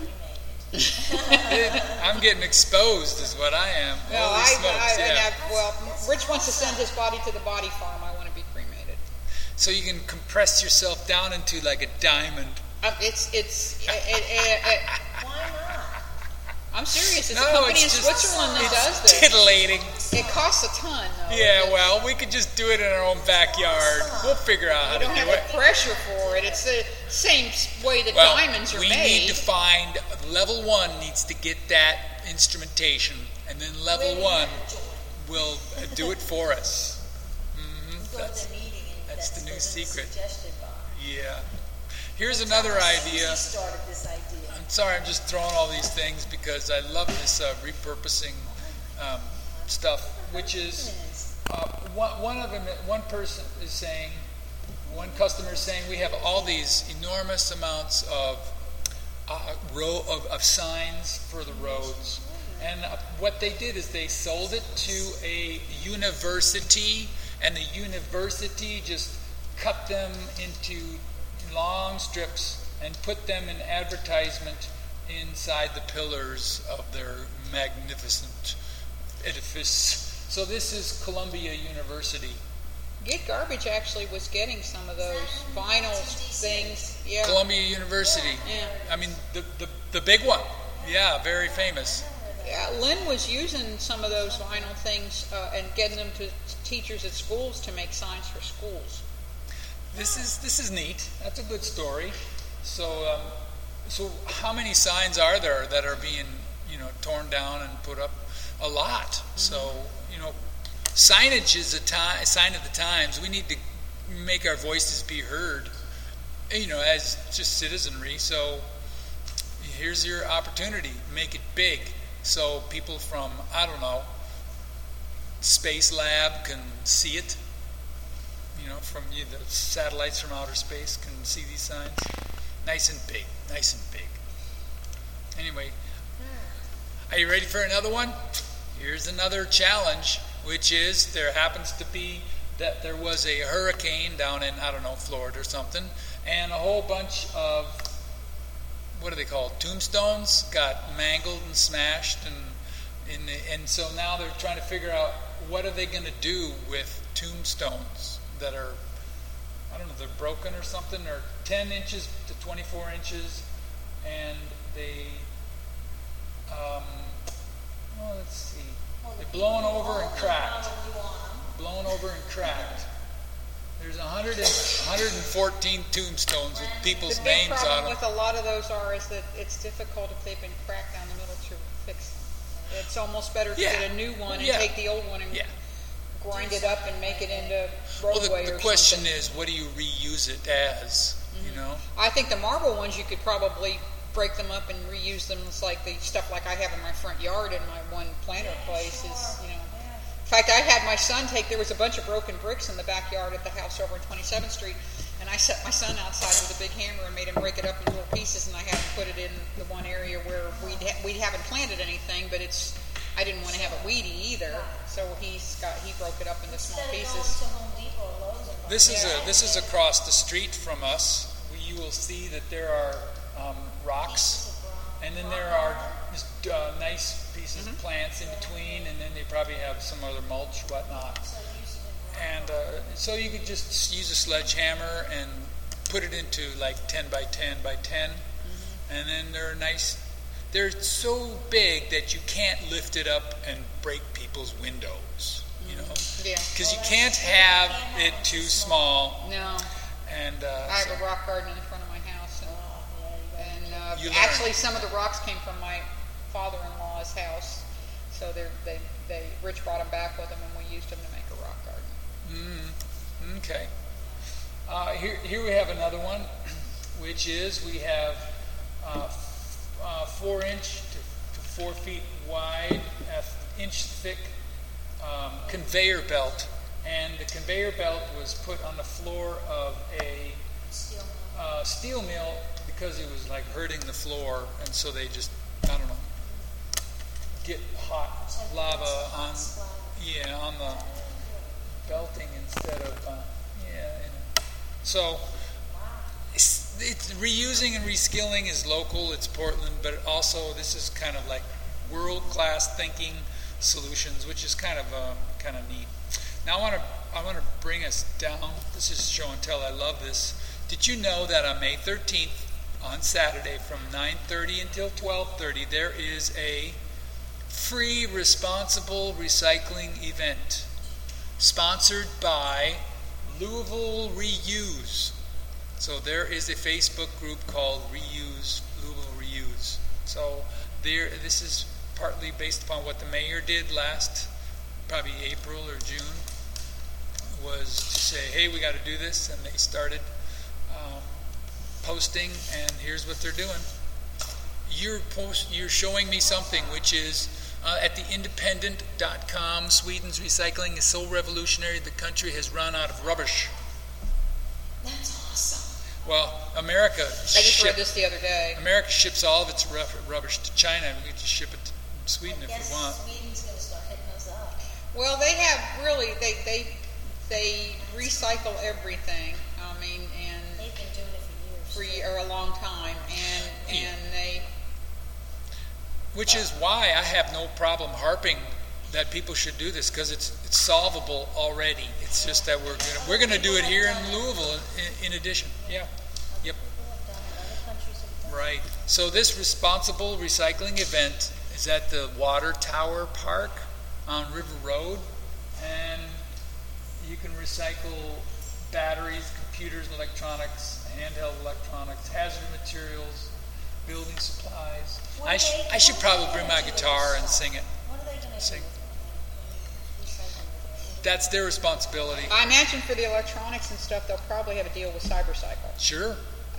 cremated. I'm getting exposed, is what I am. No, Holy I, smokes, I, and yeah. I, well, Rich wants to send his body to the body farm. I want to be cremated. So you can compress yourself down into like a diamond. Um, it's it's. It, it, it, it, Why not? I'm serious. It's no, a company it's in just, Switzerland that it's does this. titillating. It costs a ton, though. Yeah, It- well, we could just do it in our own backyard. We'll figure out how You to don't do have it. the pressure for it. It's the same s- way that Well, diamonds are we made. need to find level one needs to get that instrumentation, and then level Women one have joy. will uh, do it for us. hmm You go That's to the meeting and that's that's, the new that's secret. suggested by. yeah. Here's another idea. Susie started this idea. I'm sorry, I'm just throwing all these things because I love this uh, repurposing um, stuff, which is uh, one, one of them. One person is saying, one customer is saying, we have all these enormous amounts of uh, row of, of signs for the roads, and uh, what they did is they sold it to a university, and the university just cut them into long strips and put them in advertisement inside the pillars of their magnificent edifice. So this is Columbia University. Get Garbage actually was getting some of those vinyl things. Yeah. Columbia University. Yeah. I mean, the, the, the big one. Yeah, very famous. Yeah, Lynn was using some of those vinyl things uh, and getting them to teachers at schools to make signs for schools. This is this is neat. That's a good story. So, um, so how many signs are there that are being, you know, torn down and put up? A lot. Mm-hmm. So, you know, signage is a, time, a sign of the times. We need to make our voices be heard, you know, as just citizenry. So, here's your opportunity. Make it big, so people from, I don't know, Space Lab can see it. You know, from you, the satellites from outer space can see these signs. Nice and big, nice and big. Anyway, are you ready for another one? Here's another challenge, which is there happens to be that there was a hurricane down in, I don't know, Florida or something, and a whole bunch of, what are they called, tombstones got mangled and smashed, and in the, and so now they're trying to figure out what are they going to do with tombstones that are, I don't know, they're broken or something, or ten inches to twenty-four inches, and they, um, well, let's see, Well, the they're blown people over and want them cracked, probably want them. blown over and cracked. There's one hundred, one hundred fourteen tombstones with people's The big names problem on them. with a lot of those are is that it's difficult if they've been cracked down the middle to fix them. It's almost better to Yeah. get a new one and Yeah. take the old one and Yeah. grind it up and make it into Well, roadway the, the or question something. is, what do you reuse it as? You know, I think the marble ones you could probably break them up and reuse them. It's like the stuff like I have in my front yard in my one planter place is, you know. In fact, I had my son take, there was a bunch of broken bricks in the backyard at the house over on twenty-seventh Street, and I set my son outside with a big hammer and made him break it up into little pieces, and I had him put it in the one area where we ha- we haven't planted anything, but it's I didn't want to have it weedy either, so he's got he broke it up into small Instead of pieces. going to Home Depot or Lowe's and buying This is it, a this is across the street from us. You will see that there are um, rocks, pieces of rock. and then there are just uh, nice pieces of plants in between, and then they probably have some other mulch, whatnot. So use it in rock. And uh, so you could just use a sledgehammer and put it into like ten by ten by ten, and then they're nice. They're so big that you can't lift it up and break people's windows, you know, Yeah. because you Well, can't that's true. have You can't have it it too too small. No, And uh, I have so- a rock garden in front of my house, and, Oh, yeah, you gotta and keep- uh, You learn. actually some of the rocks came from my father-in-law's house. So they they they Rich brought them back with him, and we used them to make a rock garden. Mm, okay. Uh, here, here we have another one, which is we have uh, f- uh, four inch to, to four feet wide, uh, inch thick um, conveyor belt, and the conveyor belt was put on the floor of a Steel mill. uh, steel mill because it was like hurting the floor, and so they just I don't know get hot So lava it's hot on slab. yeah on the belting instead of uh, yeah. And so it's, it's reusing and reskilling is local. It's Portland, but also this is kind of like world class thinking solutions, which is kind of uh, kind of neat. Now I want to I want to bring us down. This is show and tell. I love this. Did you know that on May thirteenth, on Saturday, from nine thirty until twelve thirty, there is a free responsible recycling event sponsored by Louisville Reuse. So there is a Facebook group called Reuse, Louisville Reuse. So there, this is partly based upon what the mayor did last, probably April or June, was to say, hey, we got to do this, and they started um, posting, and here's what they're doing. You're post, you're showing me something, which is uh, at the independent dot com, Sweden's recycling is so revolutionary the country has run out of rubbish. That's awesome. Well, America I just ship, read this the other day. America ships all of its rub- rubbish to China, and we can just ship it to Sweden I if guess we want. Sweden's gonna start hitting us up. Well, they have really they they they recycle everything. I mean, and They've been doing it for years. for or a long time, and Yeah. and they Which is why I have no problem harping that people should do this, because it's it's solvable already. It's just that we're gonna we're gonna do it here in Louisville in, in addition. Yeah. Yep. People have done it. Other countries have done it. Right. So this responsible recycling event is at the Water Tower Park on River Road, and you can recycle batteries, computers, electronics, handheld electronics, hazardous materials, building supplies. What I, are sh- they- I should what are they probably bring gonna my do with guitar this and stuff? sing it. What are they going to do Sing. with it? Recycling it? That's their responsibility. I imagine for the electronics and stuff, they'll probably have a deal with CyberCycle. Sure.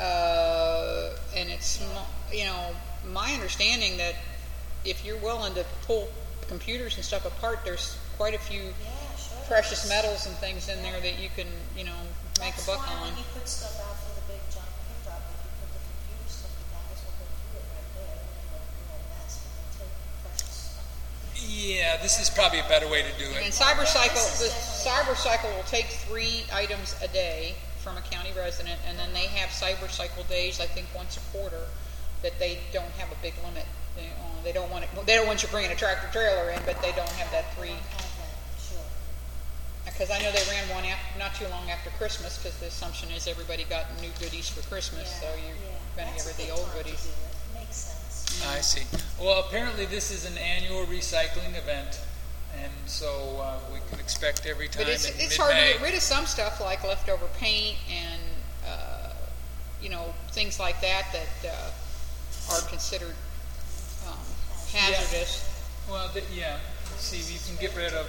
Uh, and it's mo- you know my understanding that if you're willing to pull computers and stuff apart, there's quite a few Yeah, sure. precious metals and things in there that you can you know make That's a buck why on. when you put stuff out for the big junk pickup, if you put the computer stuff in, that is what they do it right there. And then they'll do a mess when they take precious stuff. Yeah, this is probably a better way to do And it. CyberCycle, This the is definitely- CyberCycle will take three items a day from a county resident, and then they have CyberCycle days, I think once a quarter, that they don't have a big limit. They, uh, they don't want it. They don't want you bringing a tractor trailer in, but they don't have that three. Don't have that, sure. Because I know they ran one af- not too long after Christmas, because the assumption is everybody got new goodies for Christmas, Yeah, so you're yeah. going to That's give her a the good old time to goodies. do it. Makes sense. I see. Well, apparently this is an annual recycling event, and so uh, we can expect every time But it's in it's hard to mid-May. get rid of some stuff like leftover paint and uh, you know things like that that uh, are considered um, hazardous. Well, th- yeah. See, you can get rid of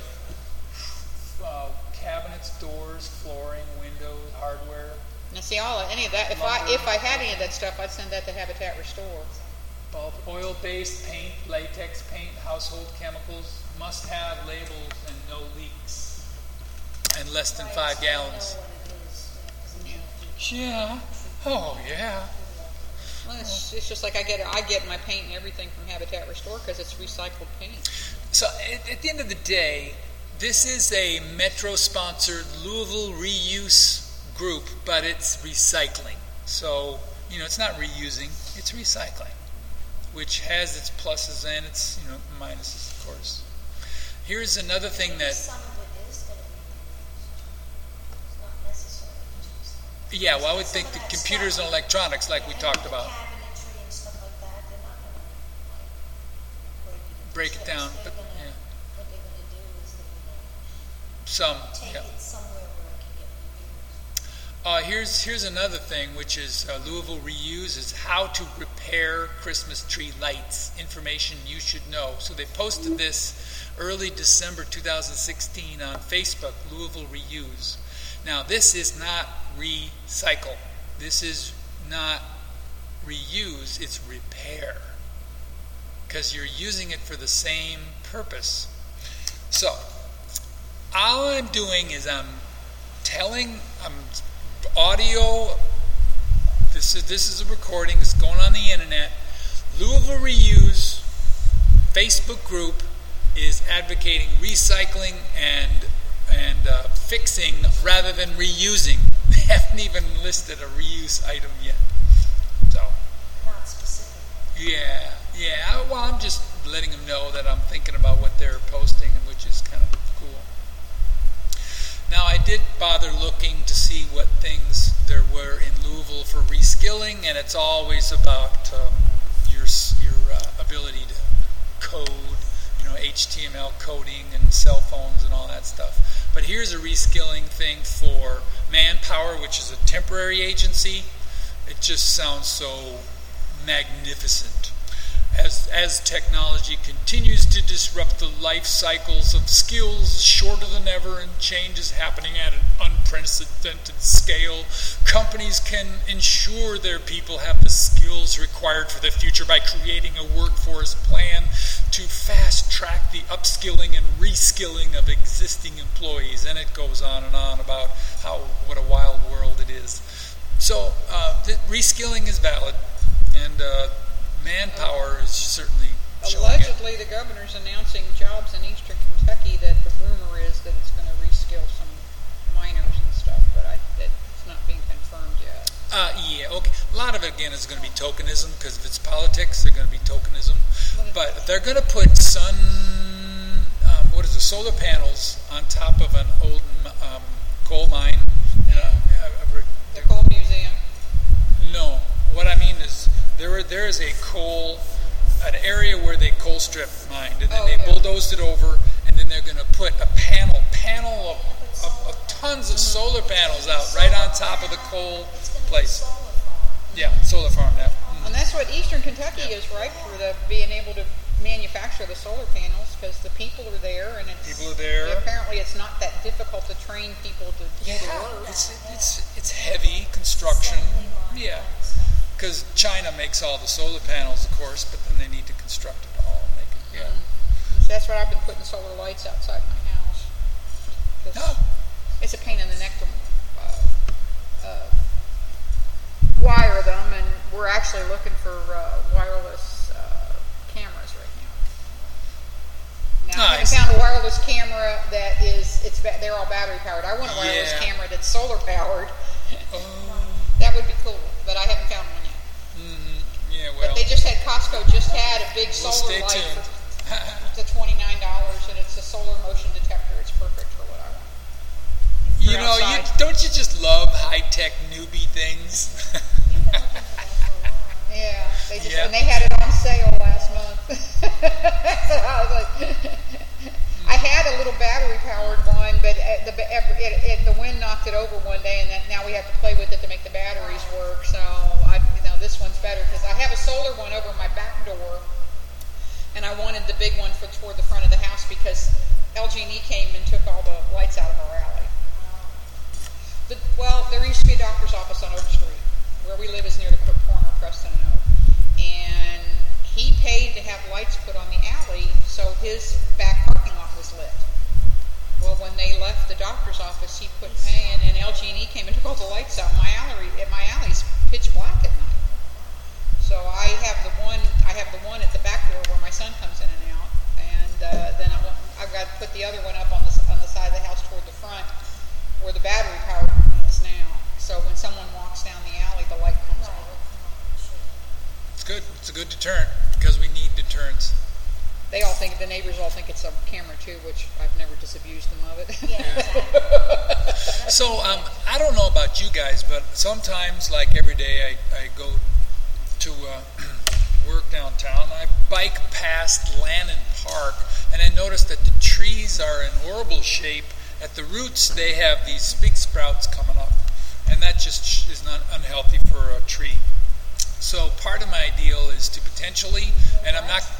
uh, cabinets, doors, flooring, windows, hardware, Now, see all any of that. If I if I had any of that stuff, I'd send that to Habitat Restore. bulk, oil-based paint, latex paint, household chemicals, must have labels and no leaks, and less than Right, five so they know gallons. what it is, yeah, 'cause they Yeah. can't do Yeah. Oh, yeah. Well, it's, it's just like I get I get my paint and everything from Habitat Restore because it's recycled paint. So at, at the end of the day, this is a Metro-sponsored Louisville reuse group, but it's recycling. So, you know, it's not reusing, it's recycling, which has its pluses and its, you know, minuses, of course. Here's another thing that... Some of it is going to be reused. It's not necessary to recycle. Yeah, well, I would Some think of the that computers stuff, and electronics, like we and talked the about, cabinetry and stuff like that, they're not going to like, break it. break it down, They're but, gonna, yeah. What they're going to do is they're going some, to take yeah. it somewhere where it can get reused. Uh, here's here's another thing, which is uh, Louisville Reuse, is how to repair Christmas tree lights. Information you should know. So they posted this early December two thousand sixteen on Facebook, Louisville Reuse. Now, this is not recycle. This is not reuse. It's repair, because you're using it for the same purpose. So, all I'm doing is I'm telling, I'm audio, this is this is a recording, it's going on the internet. Louisville Reuse Facebook group is advocating recycling and and uh, fixing rather than reusing. They haven't even listed a reuse item yet. So, Not specific. yeah, yeah. Well, I'm just letting them know that I'm thinking about what they're posting, and which is kind of cool. Now, I did bother looking to see what things there were in Louisville for reskilling, and it's always about um, your your uh, ability to code, you know, H T M L coding and cell phones and all that stuff. But here's a reskilling thing for Manpower, which is a temporary agency. It just sounds so magnificent. As, as technology continues to disrupt the life cycles of skills shorter than ever, and change is happening at an unprecedented scale, companies can ensure their people have the skills required for the future by creating a workforce plan to fast-track the upskilling and reskilling of existing employees. And it goes on and on about how what a wild world it is. So uh, the reskilling is valid, and uh, Manpower is certainly showing it. Allegedly, the governor's announcing jobs in eastern Kentucky that the rumor is that it's going to reskill some miners and stuff, but I, it's not being confirmed yet. Uh, yeah, okay. A lot of it, again, is going to be tokenism, because if it's politics, they're going to be tokenism. But they're going to put sun, um, what is it, solar panels on top of an old um, coal mine. Yeah. Uh, uh, The coal museum. no, what I mean is there there is a coal, an area where they coal strip mined, and then Oh, they yeah. bulldozed it over, and then they're going to put a panel, panel of, of, of tons of solar panels out right on top of the coal It's going to be place. solar farm. Yeah, solar farm, yeah. Mhm. And that's what eastern Kentucky is, right? For the being able to manufacture the solar panels, because the people are there, and it's People are there. apparently it's not that difficult to train people to do the Yeah, work. it's it's it's heavy construction. Assembly line Yeah, kind of stuff. because China makes all the solar panels, of course, but then they need to construct it all and make it. Yeah. So that's what I've been putting solar lights outside my house. 'Cause No. It's a pain in the neck to uh, uh, wire them, and we're actually looking for uh, wireless uh, cameras right now. Now I haven't Nice. found a wireless camera that is it's ba- they're all battery powered. I want a wireless Yeah. camera that's solar powered. Oh. That would be cool, but I haven't found one yet. Mm, yeah. Well. But they just had Costco just had a big We'll solar stay light tuned. for It's twenty-nine dollars, and it's a solar motion detector. It's perfect for what I want. You For know, you outside. don't you just love high tech newbie things? You've been looking for that for a while. Yeah, they just Yeah. and they had it on sale last month. So I was like, I had a little battery powered one, but uh, the it, it, the wind knocked it over one day, and then now we have to play with it to make the batteries work. So I, you know, this one's better because I have a solar one over my back door, and I wanted the big one for toward the front of the house because L G and E came and took all the lights out of our alley. The, well, there used to be a doctor's office on Oak Street. Where we live is near the corner of Preston and Oak. And he paid to have lights put on the alley, so his back parking lot was lit. Well, when they left the doctor's office, he quit paying, and L G and E came and took all the lights out. My alley, my alley's pitch black at night. I put the other one up on the on the side of the house toward the front, where the battery powered one is now. So when someone walks down the alley, the light comes Right, on. it'll come on, sure. It's good. It's a good deterrent because we need deterrents. They all think, the neighbors all think it's a camera too, which I've never disabused them of it. Yeah, exactly. So um, I don't know about you guys, but sometimes, like every day, I, I go to uh, work downtown. I bike past Lannon Park, and I notice that the trees are in horrible shape. At the roots, they have these big sprouts coming up, and that just is not unhealthy for a tree. So part of my ideal is to potentially, and I'm not.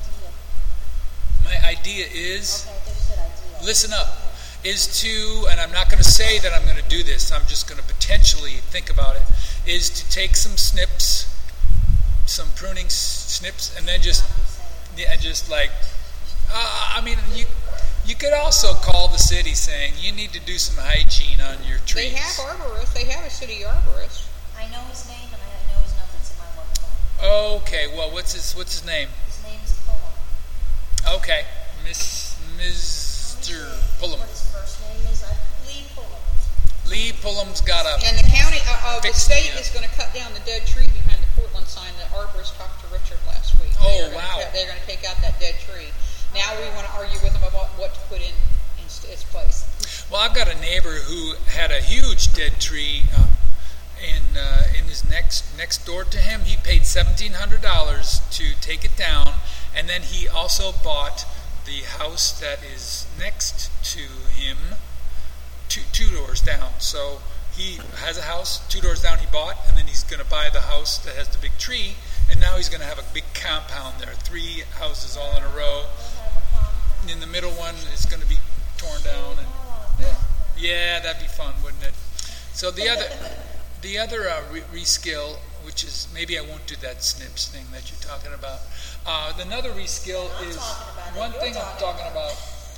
My idea is, Okay, there's an idea. listen up, is to, and I'm not going to say that I'm going to do this, I'm just going to potentially think about it, is to take some snips, some pruning s- snips, and then just, yeah, just like, uh, I mean, you you could also call the city saying you need to do some hygiene on your trees. They have arborists. They have a city arborist. I know his name and I know his number. It's in my work phone. Okay, well, what's his what's his name? His name is Pullum. Okay, Miss Mister Pullum. What his first name is? I Lee Pullum. Lee Pullum's got a. And the county, uh, uh, the Fix- state yeah. is going to cut down the dead tree behind the Portland sign. The arborist talked to Richard last week. Oh, They are gonna wow. cut- they're going to take out that dead tree. Now we want to argue with them about what to put in, in st- its place. Well, I've got a neighbor who had a huge dead tree uh, in uh, in his next next door to him. He paid seventeen hundred dollars to take it down, and then he also bought the house that is next to him, two two doors down. So he has a house two doors down he bought, and then he's going to buy the house that has the big tree, and now he's going to have a big compound there, three houses all in a row. In the middle one is going to be torn down, and yeah, yeah, that'd be fun, wouldn't it? So the other, the other uh, re- reskill, which is maybe I won't do that snips thing that you're talking about. Uh, another reskill I'm is talking about it. one You're thing I'm talking talking about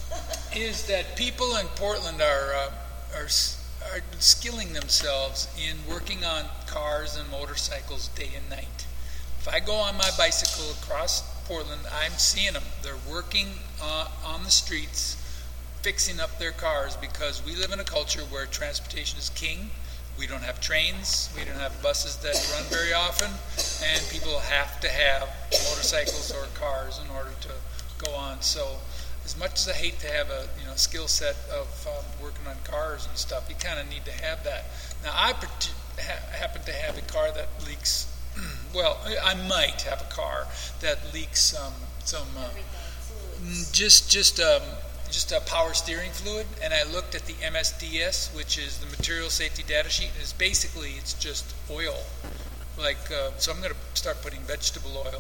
is that people in Portland are uh, are s- are skilling themselves in working on cars and motorcycles day and night. If I go on my bicycle across Portland, I'm seeing them. They're working uh, on the streets, fixing up their cars, because we live in a culture where transportation is king. We don't have trains, we don't have buses that run very often, and people have to have motorcycles or cars in order to go on. So as much as I hate to have a you know skill set of um, working on cars and stuff, you kind of need to have that. Now I part- ha- happen to have a car that leaks. Well, I might have a car that leaks um, some uh, Everything, fluids. mm, just just um, just a power steering fluid, and I looked at the M S D S, which is the material safety data sheet, and it's basically it's just oil. Like uh, so, I'm going to start putting vegetable oil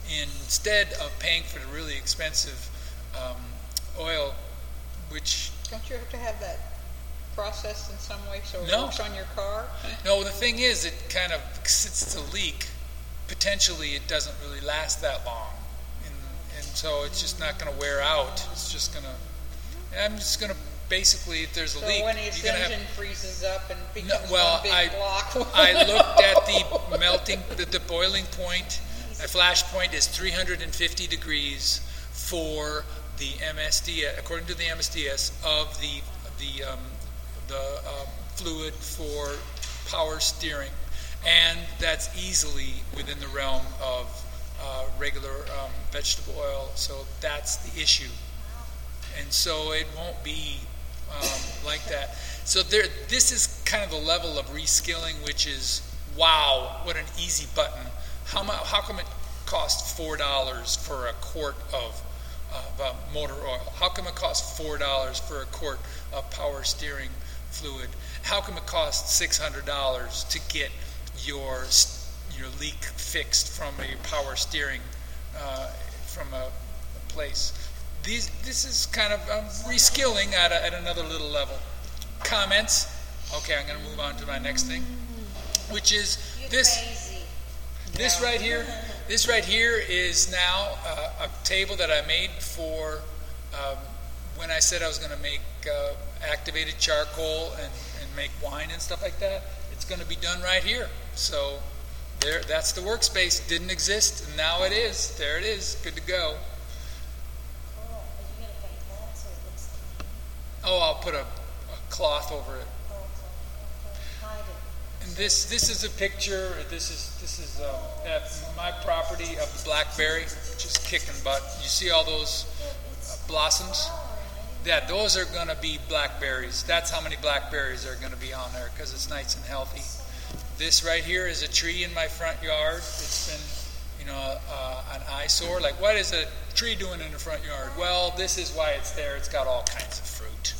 instead of paying for the really expensive um, oil, which. Don't you have to have that processed in some way so it No. works on your car? No, the thing is, it kind of, since it's a leak, potentially it doesn't really last that long. And, and so it's just not going to wear out. It's just going to, I'm just going to, basically, if there's a So leak, when its you're going to engine have, freezes up and no, becomes well, one big I, block. I looked at the melting, the, the boiling point, the flash point is three hundred fifty degrees for the M S D S, according to the M S D S, of the, the, um, the um, fluid for power steering, and that's easily within the realm of uh, regular um, vegetable oil. So that's the issue, and so it won't be um, like that. So there, this is kind of the level of reskilling, which is wow, what an easy button. How mu- How come it costs four dollars for a quart of of uh, motor oil? How come it costs four dollars for a quart of power steering fluid? How come it costs six hundred dollars to get your your leak fixed from a power steering uh, from a, a place? These this is kind of um, reskilling at, a, at another little level. Comments? Okay, I'm going to move on to my next thing, which is You're this. crazy. This right here, this right here is now uh, a table that I made for um, when I said I was going to make uh, activated charcoal and, and make wine and stuff like that. It's going to be done right here. So there, that's the workspace. Didn't exist, and now it is. There it is. Good to go. Oh, are you gonna paint that? So Oh, I'll put a, a cloth over it. Oh, okay, okay. Hide it. And this this is a picture. This is this is um, at my property of the blackberry, just kicking butt. You see all those uh, blossoms? Yeah, those are going to be blackberries. That's how many blackberries are going to be on there because it's nice and healthy. This right here is a tree in my front yard. It's been, you know, uh, an eyesore. Like, what is a tree doing in the front yard? Well, this is why it's there. It's got all kinds of fruit.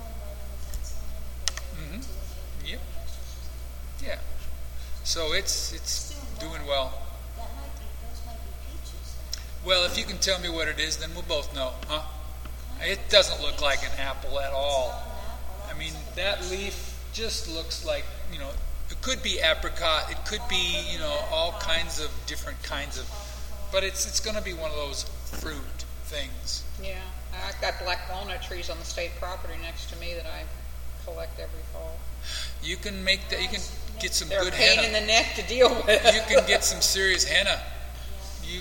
Mm-hmm. Yep. Yeah. So it's it's doing well. That might be, those might be peaches then. Well, if you can tell me what it is, then we'll both know, huh? It doesn't look like an apple at all. I mean, that leaf just looks like, you know, it could be apricot, it could be, you know, all kinds of different kinds of, but it's it's going to be one of those fruit things. Yeah, I've got black walnut trees on the state property next to me that I collect every fall. You can make that. You can get some They're good a pain henna. in the neck to deal with. You can get some serious henna. You,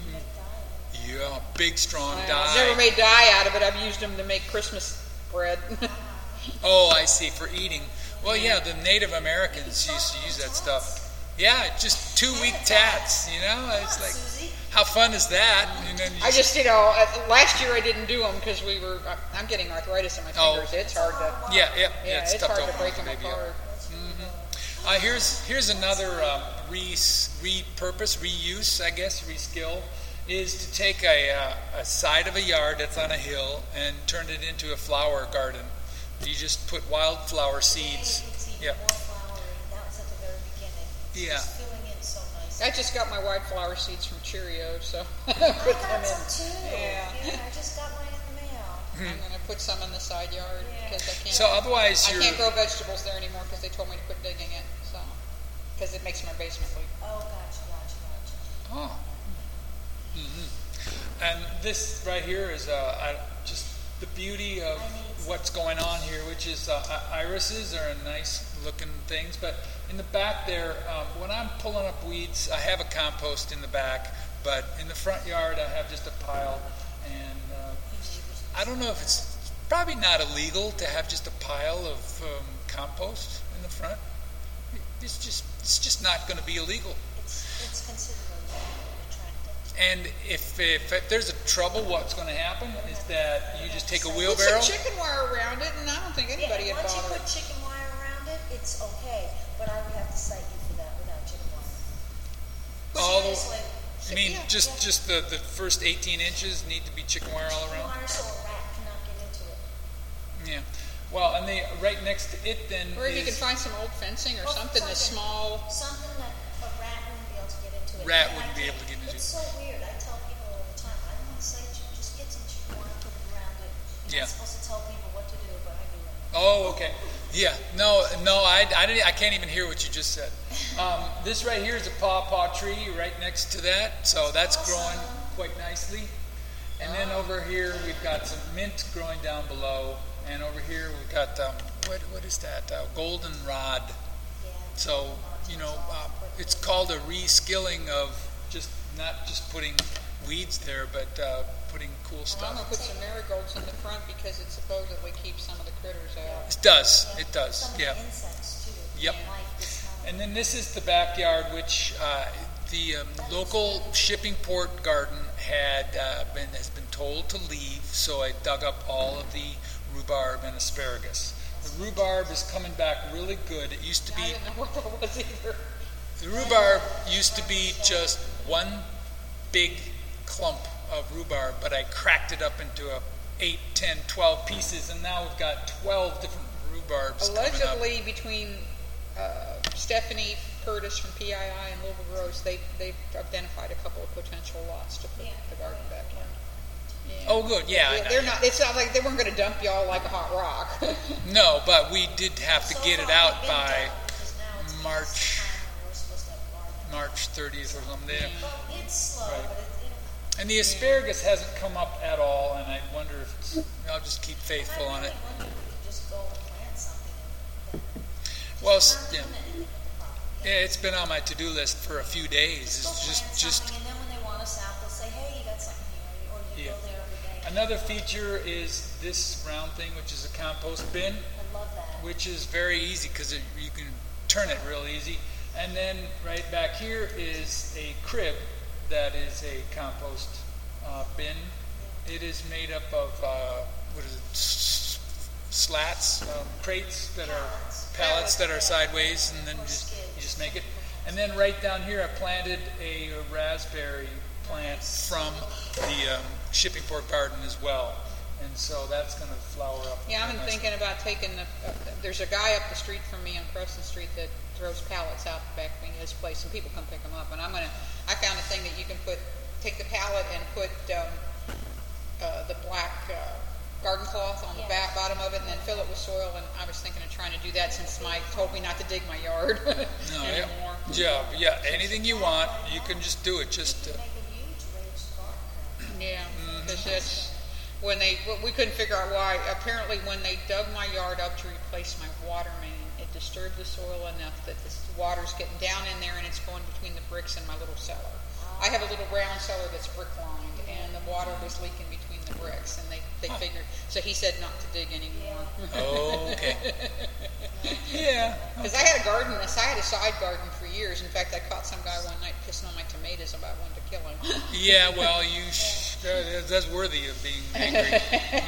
yeah, big strong I've dye. never made dye out of it. I've used them to make Christmas bread. Oh, I see, for eating. Well, yeah, the Native Americans used to use that stuff. Yeah, just two week tats, you know? It's like, how fun is that? And then you I just, you know, uh, last year I didn't do them because we were, I- I'm getting arthritis in my Oh. fingers. It's hard to, yeah, yeah, yeah, yeah, it's, it's tough hard to open break the them baby up. apart. Uh, here's here's another um, re repurpose, reuse, I guess, reskill, is to take a, uh, a side of a yard that's on a hill and turn it into a flower garden. You just put wildflower seeds. It's even Yeah. more flowery. That was at the very beginning. It's Yeah. just filling in so nice. I just got my wildflower seeds from Cheerios, so I I put them got in. some too. Yeah. Yeah, I just got mine in the mail. I'm going to put some in the side yard Yeah. because I can't. So otherwise I you're... can't grow vegetables there anymore because they told me to quit digging it. So because it makes my basement leak. Oh, gotcha, gotcha, gotcha. Oh. hmm And this right here is uh, I, just the beauty of what's going on here, which is uh, i- irises are nice looking things. But in the back there, um, when I'm pulling up weeds, I have a compost in the back, but in the front yard, I have just a pile. And uh, I don't know if it's probably not illegal to have just a pile of um, compost in the front. It's just it's just not going to be illegal. It's, it's considerably attractive. And if, if, if there's a trouble, what's going to happen is that you just take a Put wheelbarrow. some chicken wire around it, and I don't think anybody Yeah, would once you bother. put chicken wire around it, it's okay. But I would have to cite you for that without chicken wire. All the- Seriously, I mean, Yeah, just yeah. just the, the first eighteen inches need to be chicken wire all chicken around. wire so a rat cannot get into it. Yeah. Well, and the right next to it then Or if you is can find some old fencing or Well, something that's small. Something that a rat wouldn't be able to get into it. Rat And I wouldn't be can't- able to get into It's so weird. I tell people all the time, I don't want to say you, just get some chicken wire, put it around it. You're Yeah. not supposed to tell people what to do, but I do it. Oh, okay. Yeah. No, no, I, I, didn't, I can't even hear what you just said. Um, this right here is a pawpaw tree right next to that, so that's growing quite nicely. And then over here we've got some mint growing down below, and over here we've got um, what what is that? Uh, goldenrod. Yeah. So you know, uh, it's called a reskilling of just not just putting weeds there, but uh, putting cool I'm stuff. going to put some marigolds in the front because it supposedly keeps some of the critters out. It does. Yeah. It does. Some of Yeah. the insects too. Yep. Like this one. And then this is the backyard, which uh, the um, local shipping port garden had uh, been has been told to leave. So I dug up all of the rhubarb and asparagus. The rhubarb is coming back really good. It used to I be didn't know what that was either. the rhubarb used to be just one big clump of rhubarb, but I cracked it up into a eight, ten, twelve pieces, and now we've got twelve different rhubarbs coming up. Allegedly, between uh, Stephanie Curtis from P I I and Louisville Groves, they, they've identified a couple of potential lots to put Yeah. the garden back in. Yeah. Oh, good. Yeah. I- Yeah, they're not. It's not like they weren't going to dump y'all like a hot rock. No, but we did have to So get it far, out we've been by done, because now it's past March the time when we're supposed to have garden. March thirtieth or something. There. Well, it's slow, Right. but it, it'll. And the asparagus hasn't come up at all, and I wonder if it's. I'll just keep faithful I on really it. wonder if we could just go and plant something. And, Well, just s- not yeah. doing anything with the property. Yeah, it's been on my to-do list for a few days. Go It's just, plant just, something, and then when they want us out, they'll say, "Hey, you got something here," or you Yeah. go there every day. and another feature is this round thing, which is a compost bin, I love that. which is very easy because you can turn it real easy. And then right back here is a crib that is a compost uh, bin. It is made up of, uh, what is it, S- slats, um, crates that are pallets that are sideways, and then just, you just make it. And then right down here I planted a raspberry plant from the um, shipping port garden as well. And so that's going to flower up. Yeah, I've been nicely. thinking about taking the, uh, there's a guy up the street from me on Crescent Street that throws pallets out the back of his place, and people come pick them up. And I'm going to, I found a thing that you can put, take the pallet and put um, uh, the black uh, garden cloth on the back, bottom of it, and then fill it with soil. And I was thinking of trying to do that since Mike told me not to dig my yard No, anymore. yeah, yeah, yeah. Anything you want, you can just do it. Just uh, Make a huge raised garden. Yeah, because that's when they well, we couldn't figure out why. Apparently, when they dug my yard up to replace my water main, it disturbed the soil enough that the water's getting down in there and it's going between the bricks and my little cellar. I have a little round cellar that's brick lined, and the water was leaking between the bricks, and they they Huh. figured. So he said not to dig anymore. oh, okay. Yeah. Because I had a garden, I had a side garden for years. In fact, I caught some guy one night pissing on my tomatoes about wanting to kill him. Yeah, well, you sh- that, that's worthy of being angry.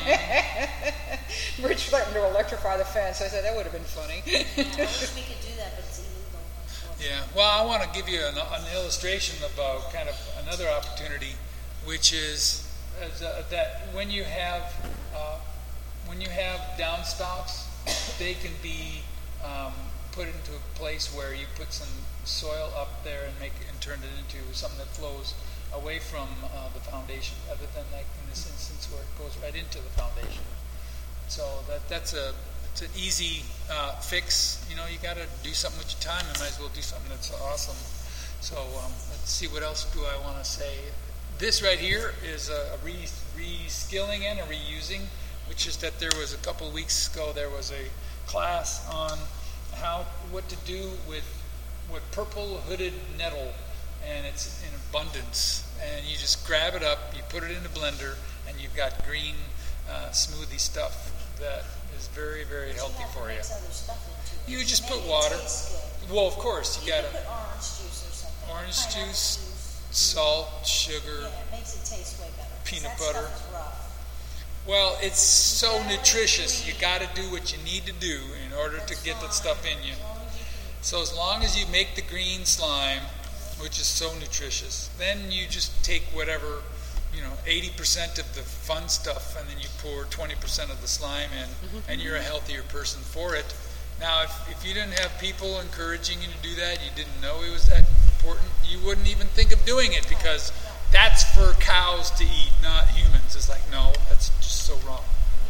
Rich threatened to electrify the fence. I said that would have been funny. I wish we could do that, but it's illegal. unfortunately. Yeah. Well, I want to give you an, an illustration of uh, kind of another opportunity, which is as, uh, that when you have uh, when you have downspouts, they can be um, put into a place where you put some soil up there and make and turn it into something that flows away from uh, the foundation, rather than like in this instance where it goes right into the foundation. So that that's a it's an easy uh, fix. You know, you got to do something with your time. You might as well do something that's awesome. So um, let's see, what else do I want to say? This right here is a, a re, reskilling and a reusing, which is that there was a couple of weeks ago there was a class on how what to do with what purple hooded nettle, and it's in abundance. And you just grab it up, you put it in a blender, and you've got green uh, smoothie stuff that is very, very healthy have to for you. mix other stuff into it. You just Maybe put it water. tastes good. Well, of course, you You got could to put orange juice or something. orange Pineapple juice, juice. salt, sugar. Yeah, it makes it taste way better. 'cause Peanut that butter. Stuff is rough. Well, it's so nutritious. You got to do what you need to do in order to That's get that fine, stuff in you. As long as you can. So as long as you make the green slime, which is so nutritious, then you just take whatever, you know, eighty percent of the fun stuff, and then you pour twenty percent of the slime in, and you're a healthier person for it. Now, if, if you didn't have people encouraging you to do that, you didn't know it was that important, you wouldn't even think of doing it, because that's for cows to eat, not humans. It's like, no, that's just so wrong.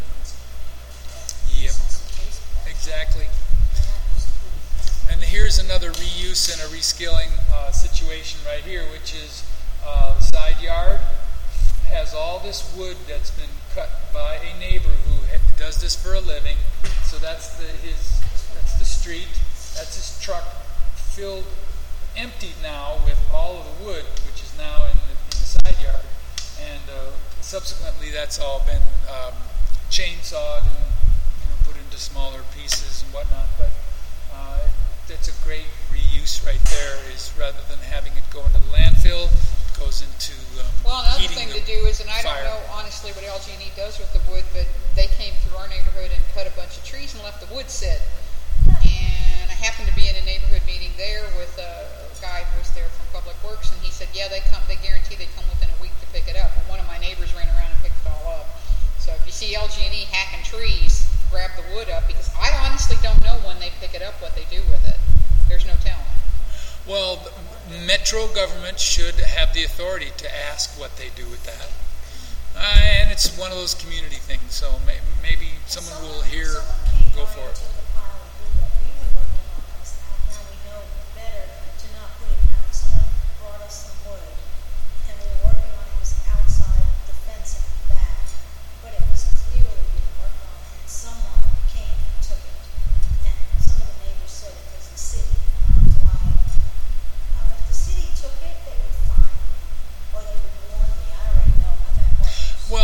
Yep, exactly. And here's another reuse and a reskilling uh, situation right here, which is uh, the side yard has all this wood that's been cut by a neighbor who ha- does this for a living. So that's the his that's the street. That's his truck filled, emptied now with all of the wood, which is now in the, in the side yard. And uh, subsequently, that's all been um, chainsawed and, you know, put into smaller pieces and whatnot. But uh, that's a great reuse right there. Is rather than having it go into the landfill, it goes into um, Well, another heating thing the to do is, and I fire. don't know honestly what L G and E does with the wood, but they came through our neighborhood and cut a bunch of trees and left the wood sit. And I happened to be in a neighborhood meeting there with a guy who was there from Public Works, and he said, yeah, they come, they guarantee they come within a week to pick it up. And one of my neighbors ran around and picked it all up. So if you see L G and E hacking trees, grab the wood up, because I honestly don't know when they pick it up what they do with it. There's no telling. Well, the metro government should have the authority to ask what they do with that. Uh, and it's one of those community things, so may, maybe someone will hear, Someone came go by for and it. took a pile of wood that we were working on. I said, "Oh, now we know better to not put it out." Someone brought us some wood, and we were working on it. It was outside the fence in the back, but it was clearly being worked on, and someone came and took it. And some of the neighbors said it was the city, and I was like, uh, if the city took it, they would fine me, or they would warn me. I already know how that works. Well, if some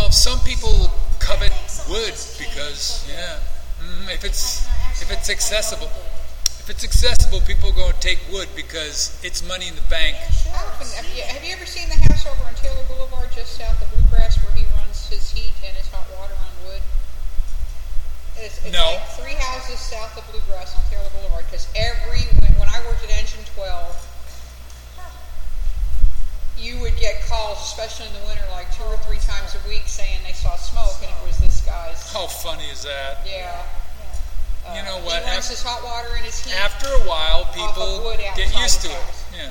people covet I think someone wood just came because, and took it. yeah, mm, if it's I- actually, if it's I- I accessible, know they if it's accessible, people are going to take wood because it's money in the bank. Yeah, sure. How often, I've have, seen you, it. have you ever seen the house over on Taylor Boulevard just south of Bluegrass where he runs his heat and his hot water on wood? It's, it's No. like three houses south of Bluegrass on Taylor Boulevard because every, when, when I worked at Engine twelve, you would get calls, especially in the winter, like two or three times a week saying they saw smoke and it was this guy's. How funny is that? Yeah. Uh, You know what? He runs his hot water and his heat. After a while, of people wood get outside used to the it. house. Yeah.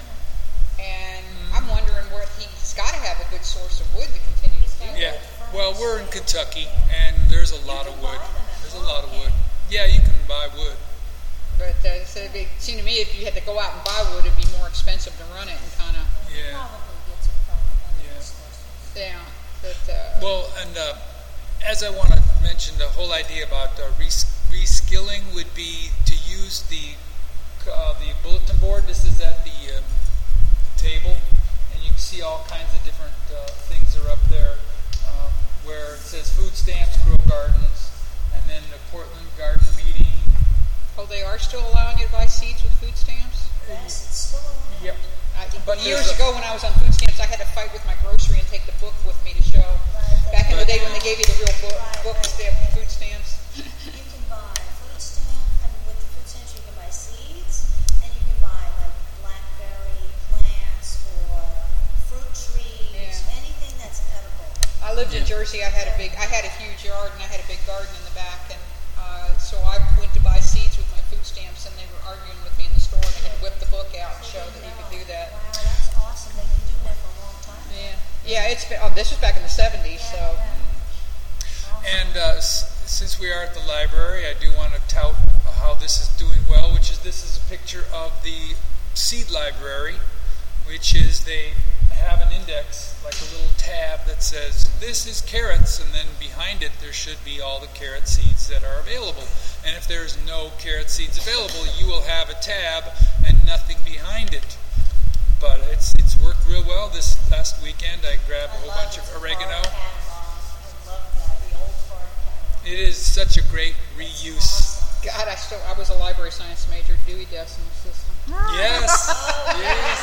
And I'm wondering where he's got to have a good source of wood to continue to do Yeah. that. Well, we're in Kentucky, and there's a lot of can wood. buy them at There's a lot of Walmart. wood. Yeah, you can buy wood. But uh, so it'd be, it seemed to me if you had to go out and buy wood, it'd be more expensive to run it and kind of, Yeah. Probably gets it from one of Yeah. those sources. yeah. But, uh, Well, and uh, as I want to mention, the whole idea about uh, res- reskilling would be to use the uh, the bulletin board. This is at the um, table, and you can see all kinds of different uh, things are up there, um, where it says food stamps, grow gardens, and then the Portland Garden Meeting. oh, they are still allowing you to buy seeds with food stamps? Yes, it's still around. Yep. I, But years there's a- ago when I was on food stamps, I had to fight with my grocery and take the book with me to show. Right, Back in the that's day when they gave you the real book, Right, books, right, they have right. food stamps. You can buy food stamp, and with the food stamps you can buy seeds, and you can buy like blackberry plants or fruit trees, Yeah. anything that's edible. I lived in Yeah. Jersey. I had a big, I had a huge yard and I had a big garden in the back, and uh, so I went to buy seeds with my food stamps, and they were arguing with me in the store, and I had to whip the book out and So show they that you could know. do that. Wow, that's awesome. They've been doing that for a long time. Yeah, yeah. It's been. Oh, this was back in the seventies, Yeah, so yeah. Awesome. And uh, s- since we are at the library, I do want to tout how this is doing well, which is this is a picture of the seed library, which is they have an index, like a little tab that says, this is carrots, and then behind it there should be all the carrot seeds that are available. And if there's no carrot seeds available, you will have a tab and nothing behind it. But it's it's worked real well. This last weekend I grabbed a I whole love bunch it. of oregano. Hard catalog. I love that, the old hard catalog. It is such a great reuse. Awesome. God, I still. I was a library science major, Dewey Decimal System. Yes, yes.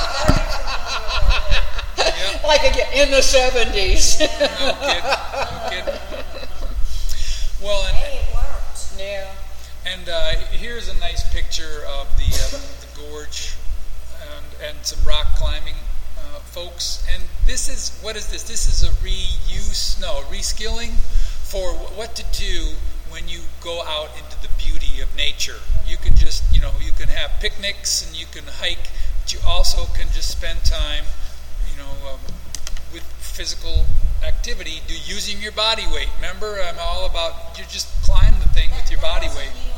Yep. Like again in the seventies. No kidding. No kidding. Well, and Hey, it worked. Yeah. and uh, here's a nice picture of the uh, the gorge and and some rock climbing uh, folks. And this is what is this? This is a reuse, no, reskilling for wh- what to do when you go out into the beauty of nature. You can just, you know, you can have picnics and you can hike, but you also can just spend time, you know, um, with physical activity, do using your body weight. Remember, I'm all about you just climb the thing with your That body wasn't weight. you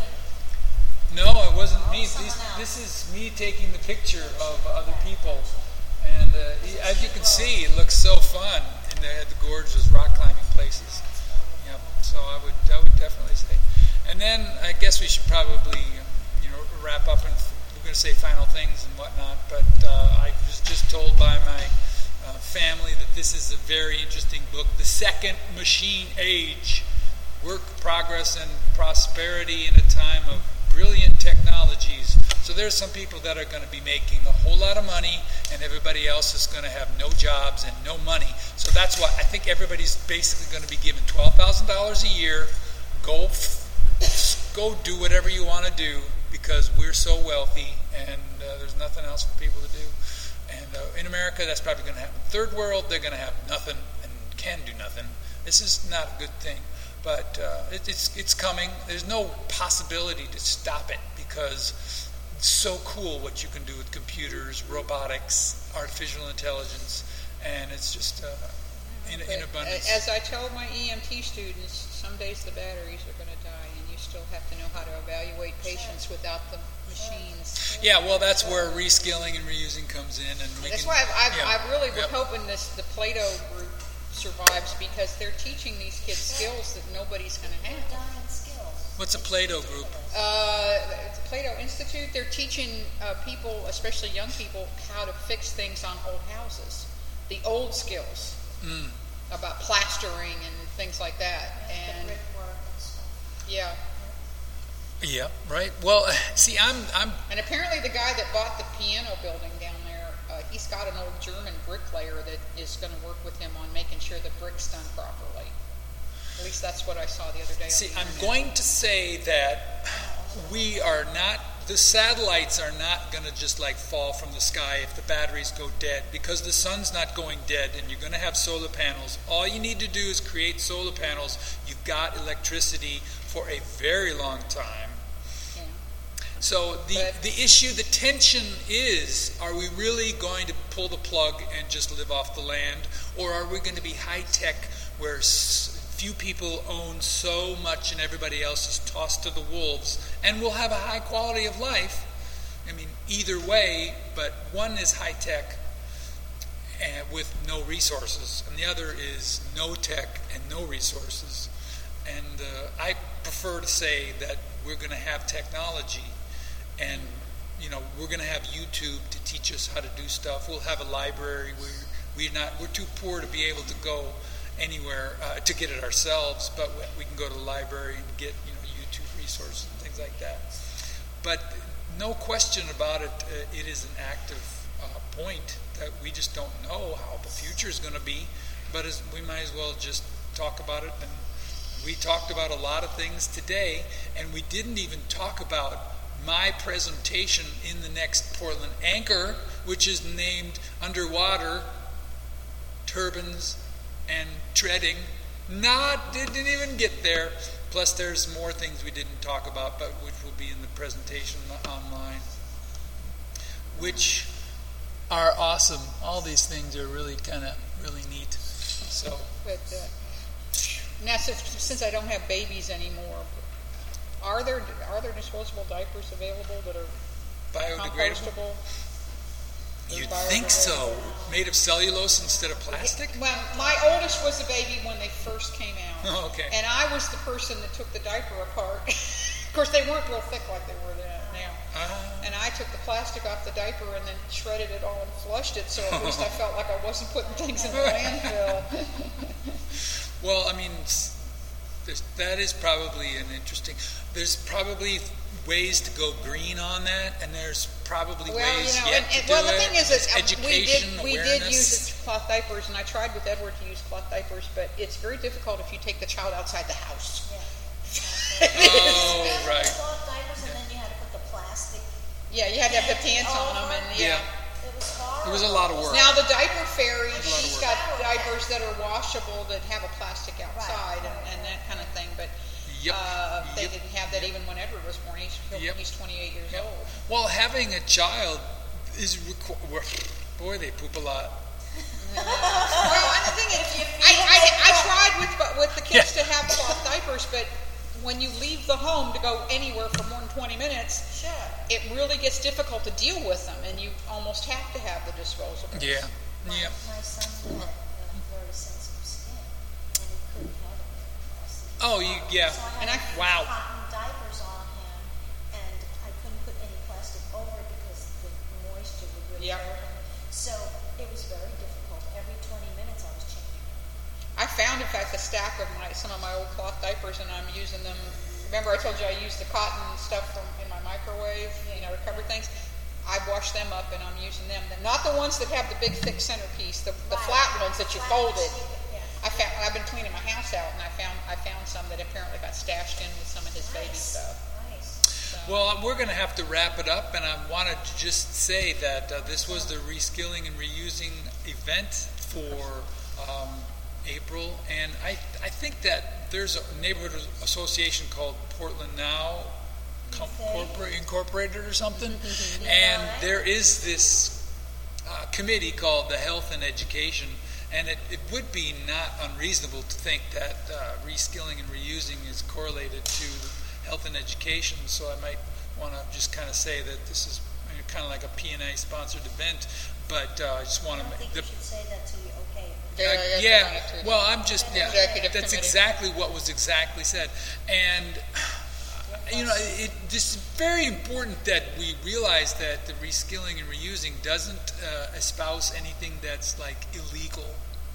and- No, it wasn't me. someone These, else. this is me taking the picture of other people. And uh, as you can see, it looks so fun. And they had the gorgeous rock climbing places. Yep. So I would, I would definitely say. And then I guess we should probably, you know, wrap up, and we're going to say final things and whatnot. But uh, I was just told by my uh, family that this is a very interesting book, The Second Machine Age: Work, Progress, and Prosperity in a Time of Brilliant Technologies. So there's some people that are going to be making a whole lot of money, and everybody else is going to have no jobs and no money. So that's why I think everybody's basically going to be given twelve thousand dollars a year. Go, f- go do whatever you want to do, because we're so wealthy, and uh, there's nothing else for people to do. And uh, in America, that's probably going to happen. Third world, they're going to have nothing and can do nothing. This is not a good thing. But uh, it, it's it's coming. There's no possibility to stop it, because it's so cool what you can do with computers, robotics, artificial intelligence, and it's just uh, in, in But abundance. As I tell my E M T students, some days the batteries are going to die, and you still have to know how to evaluate patients without the machines. Yeah, well, that's where reskilling and reusing comes in, and we That's can, why I've, I've, yeah, I really was yep. hoping this the Plato group survives, because they're teaching these kids skills that nobody's going to They're have. dying skills. What's a Plato group? Uh, the Plato Institute, they're teaching uh, people, especially young people, how to fix things on old houses. The old skills. Mm. about plastering and things like that. And The brickwork and stuff. yeah. Yeah, right. Well, see, I'm, I'm, And apparently the guy that bought the piano building down there, uh, he's got an old German bricklayer that is going to work with him on making sure the brick's done properly. At least that's what I saw the other day. see, on the I'm internet. going to say that we are not, the satellites are not going to just like fall from the sky if the batteries go dead, because the sun's not going dead and you're going to have solar panels. All you need to do is create solar panels. You've got electricity for a very long time. Yeah. So the, But- the issue, the tension is, are we really going to pull the plug and just live off the land? Or are we going to be high-tech where s- few people own so much and everybody else is tossed to the wolves, and we'll have a high quality of life? I mean, either way, but one is high-tech and with no resources, and the other is no tech and no resources. And uh, I prefer to say that we're going to have technology, and you know we're going to have YouTube to teach us how to do stuff. We'll have a library. We're we're not we're too poor to be able to go anywhere uh, to get it ourselves, but we, we can go to the library and get you know YouTube resources and things like that. But no question about it, uh, it is an active uh, point that we just don't know how the future is going to be. But as, we might as well just talk about it. And we talked about a lot of things today, and we didn't even talk about my presentation in the next Portland Anchor, which is named Underwater Turbines and Treading. Not didn't even get there. Plus, there's more things we didn't talk about, but which will be in the presentation online, which are awesome. All these things are really kind of really neat. So, But uh, now, since, since I don't have babies anymore, are there are there disposable diapers available that are biodegradable. compostable? You'd They're think so. biodegradable? Made of cellulose instead of plastic? Well, my oldest was a baby when they first came out. Oh, okay. And I was the person that took the diaper apart. Of course, they weren't real thick like they were then, now. Ah. And I took the plastic off the diaper and then shredded it all and flushed it, so at least I felt like I wasn't putting things in the landfill. Well, I mean, s- there's, that is probably an interesting. There's probably ways to go green on that, and there's probably Well, ways you know, yet and, to and, do well, the it. thing is, is uh, education, we did we awareness. did use cloth diapers, and I tried with Edward to use cloth diapers, but it's very difficult if you take the child outside the house. Yeah. Oh, You right. had cloth diapers, and then you had to put the plastic. Yeah, you had to have the pants on them, and yeah. Yeah. It was horrible. It was a lot of work. Now the diaper fairy, lot of she's work. got diapers that are washable that have a plastic outside Right, and, and that kind of thing. But Yep. uh, they Yep. didn't have that even when Edward was born. He's, Yep. he's twenty-eight years Yep. old. Well, having a child is requ- boy, they poop a lot. Well, and the thing is, I, I, I tried with with the kids Yeah. to have cloth diapers, but when you leave the home to go anywhere for more than twenty minutes, Sure. it really gets difficult to deal with them, and you almost have to have the disposables. Yeah. My, Yeah. my son had uh, very sensitive skin, and he couldn't have it in plastic. Oh, you yeah. So I And had I- to put wow. cotton diapers on him, and I couldn't put any plastic over it because the moisture would really Yep. hurt him. So it was very difficult. Every twenty minutes I was changing it. I found, in fact, a stack of my some of my old cloth diapers, and I'm using them. Remember, I told you I used the cotton stuff from in my microwave, you know, to cover things. I washed them up, and I'm using them. Not the ones that have the big, thick centerpiece, the, the Right. flat ones that you Flat fold ones, it. yeah. I found I've been cleaning my house out, and I found I found some that apparently got stashed in with some of his baby Nice. stuff. Nice. So, Well, we're going to have to wrap it up, and I wanted to just say that uh, this was the Reskilling and Reusing event for um, April, and I I think that there's a neighborhood association called Portland Now Com- Corpora- Incorporated or something, and there is this uh, committee called the Health and Education, and it, it would be not unreasonable to think that uh, reskilling and reusing is correlated to health and education. So I might want to just kind of say that this is you know, kind of like a P N A sponsored event, but uh, I just want I to don't think the, you should say that till you okay it. Yeah, uh, yeah, yeah, yeah, yeah. well, I'm just yeah. Executive That's committee. exactly what was exactly said, and you know, it, it's very important that we realize that the reskilling and reusing doesn't uh, espouse anything that's like illegal.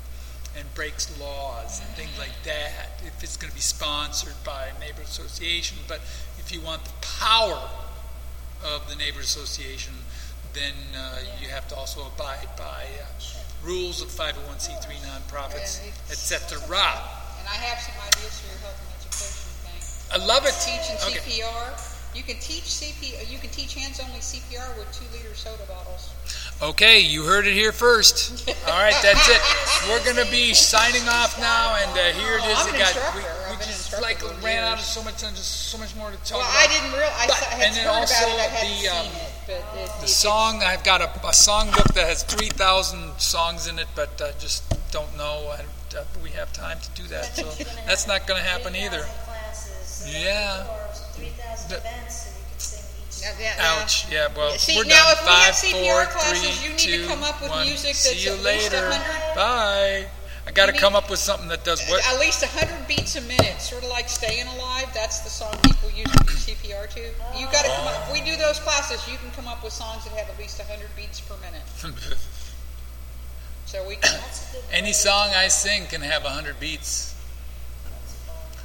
and breaks laws and things like that, if it's going to be sponsored by a neighborhood association. But if you want the power of the neighborhood association, then uh, Yeah. you have to also abide by uh, rules of five oh one c three nonprofits, Yeah, et cetera. And I have some ideas for your health and education thing. I love it. Teaching Okay. C P R. You can teach C P. You can teach hands-only C P R with two-liter soda bottles. Okay, you heard it here first. All right, that's it. We're going to be signing off now, and uh, here it is. I'm an It got, instructor. we, I've we been just an like instructor for ran out of years. so much, and just so much more to talk Well, about. I didn't real. I But- saw, had and then heard also about it. I hadn't the, um, seen it, but it, The it, song, I've got a, a song book that has three thousand songs in it, but I just don't know. I, uh, we have time to do that, so that's not going to happen either. Classes, Yeah. Or three thousand The- events, so you can sing each. Yeah, yeah, yeah. Ouch. Yeah, well, See, we're now done. if we have Five, C P four, R classes, three, you need to two, come up with one. music See that's you at least later. one hundred. Bye. I got to You come need- up with something that does what? At least one hundred beats a minute, sort of like Staying Alive. That's the song people use to do C P R to. You got to come up. If we do those classes, you can come up with songs that have at least one hundred beats per minute. So we can. That's a good Any way. song I sing can have a hundred beats.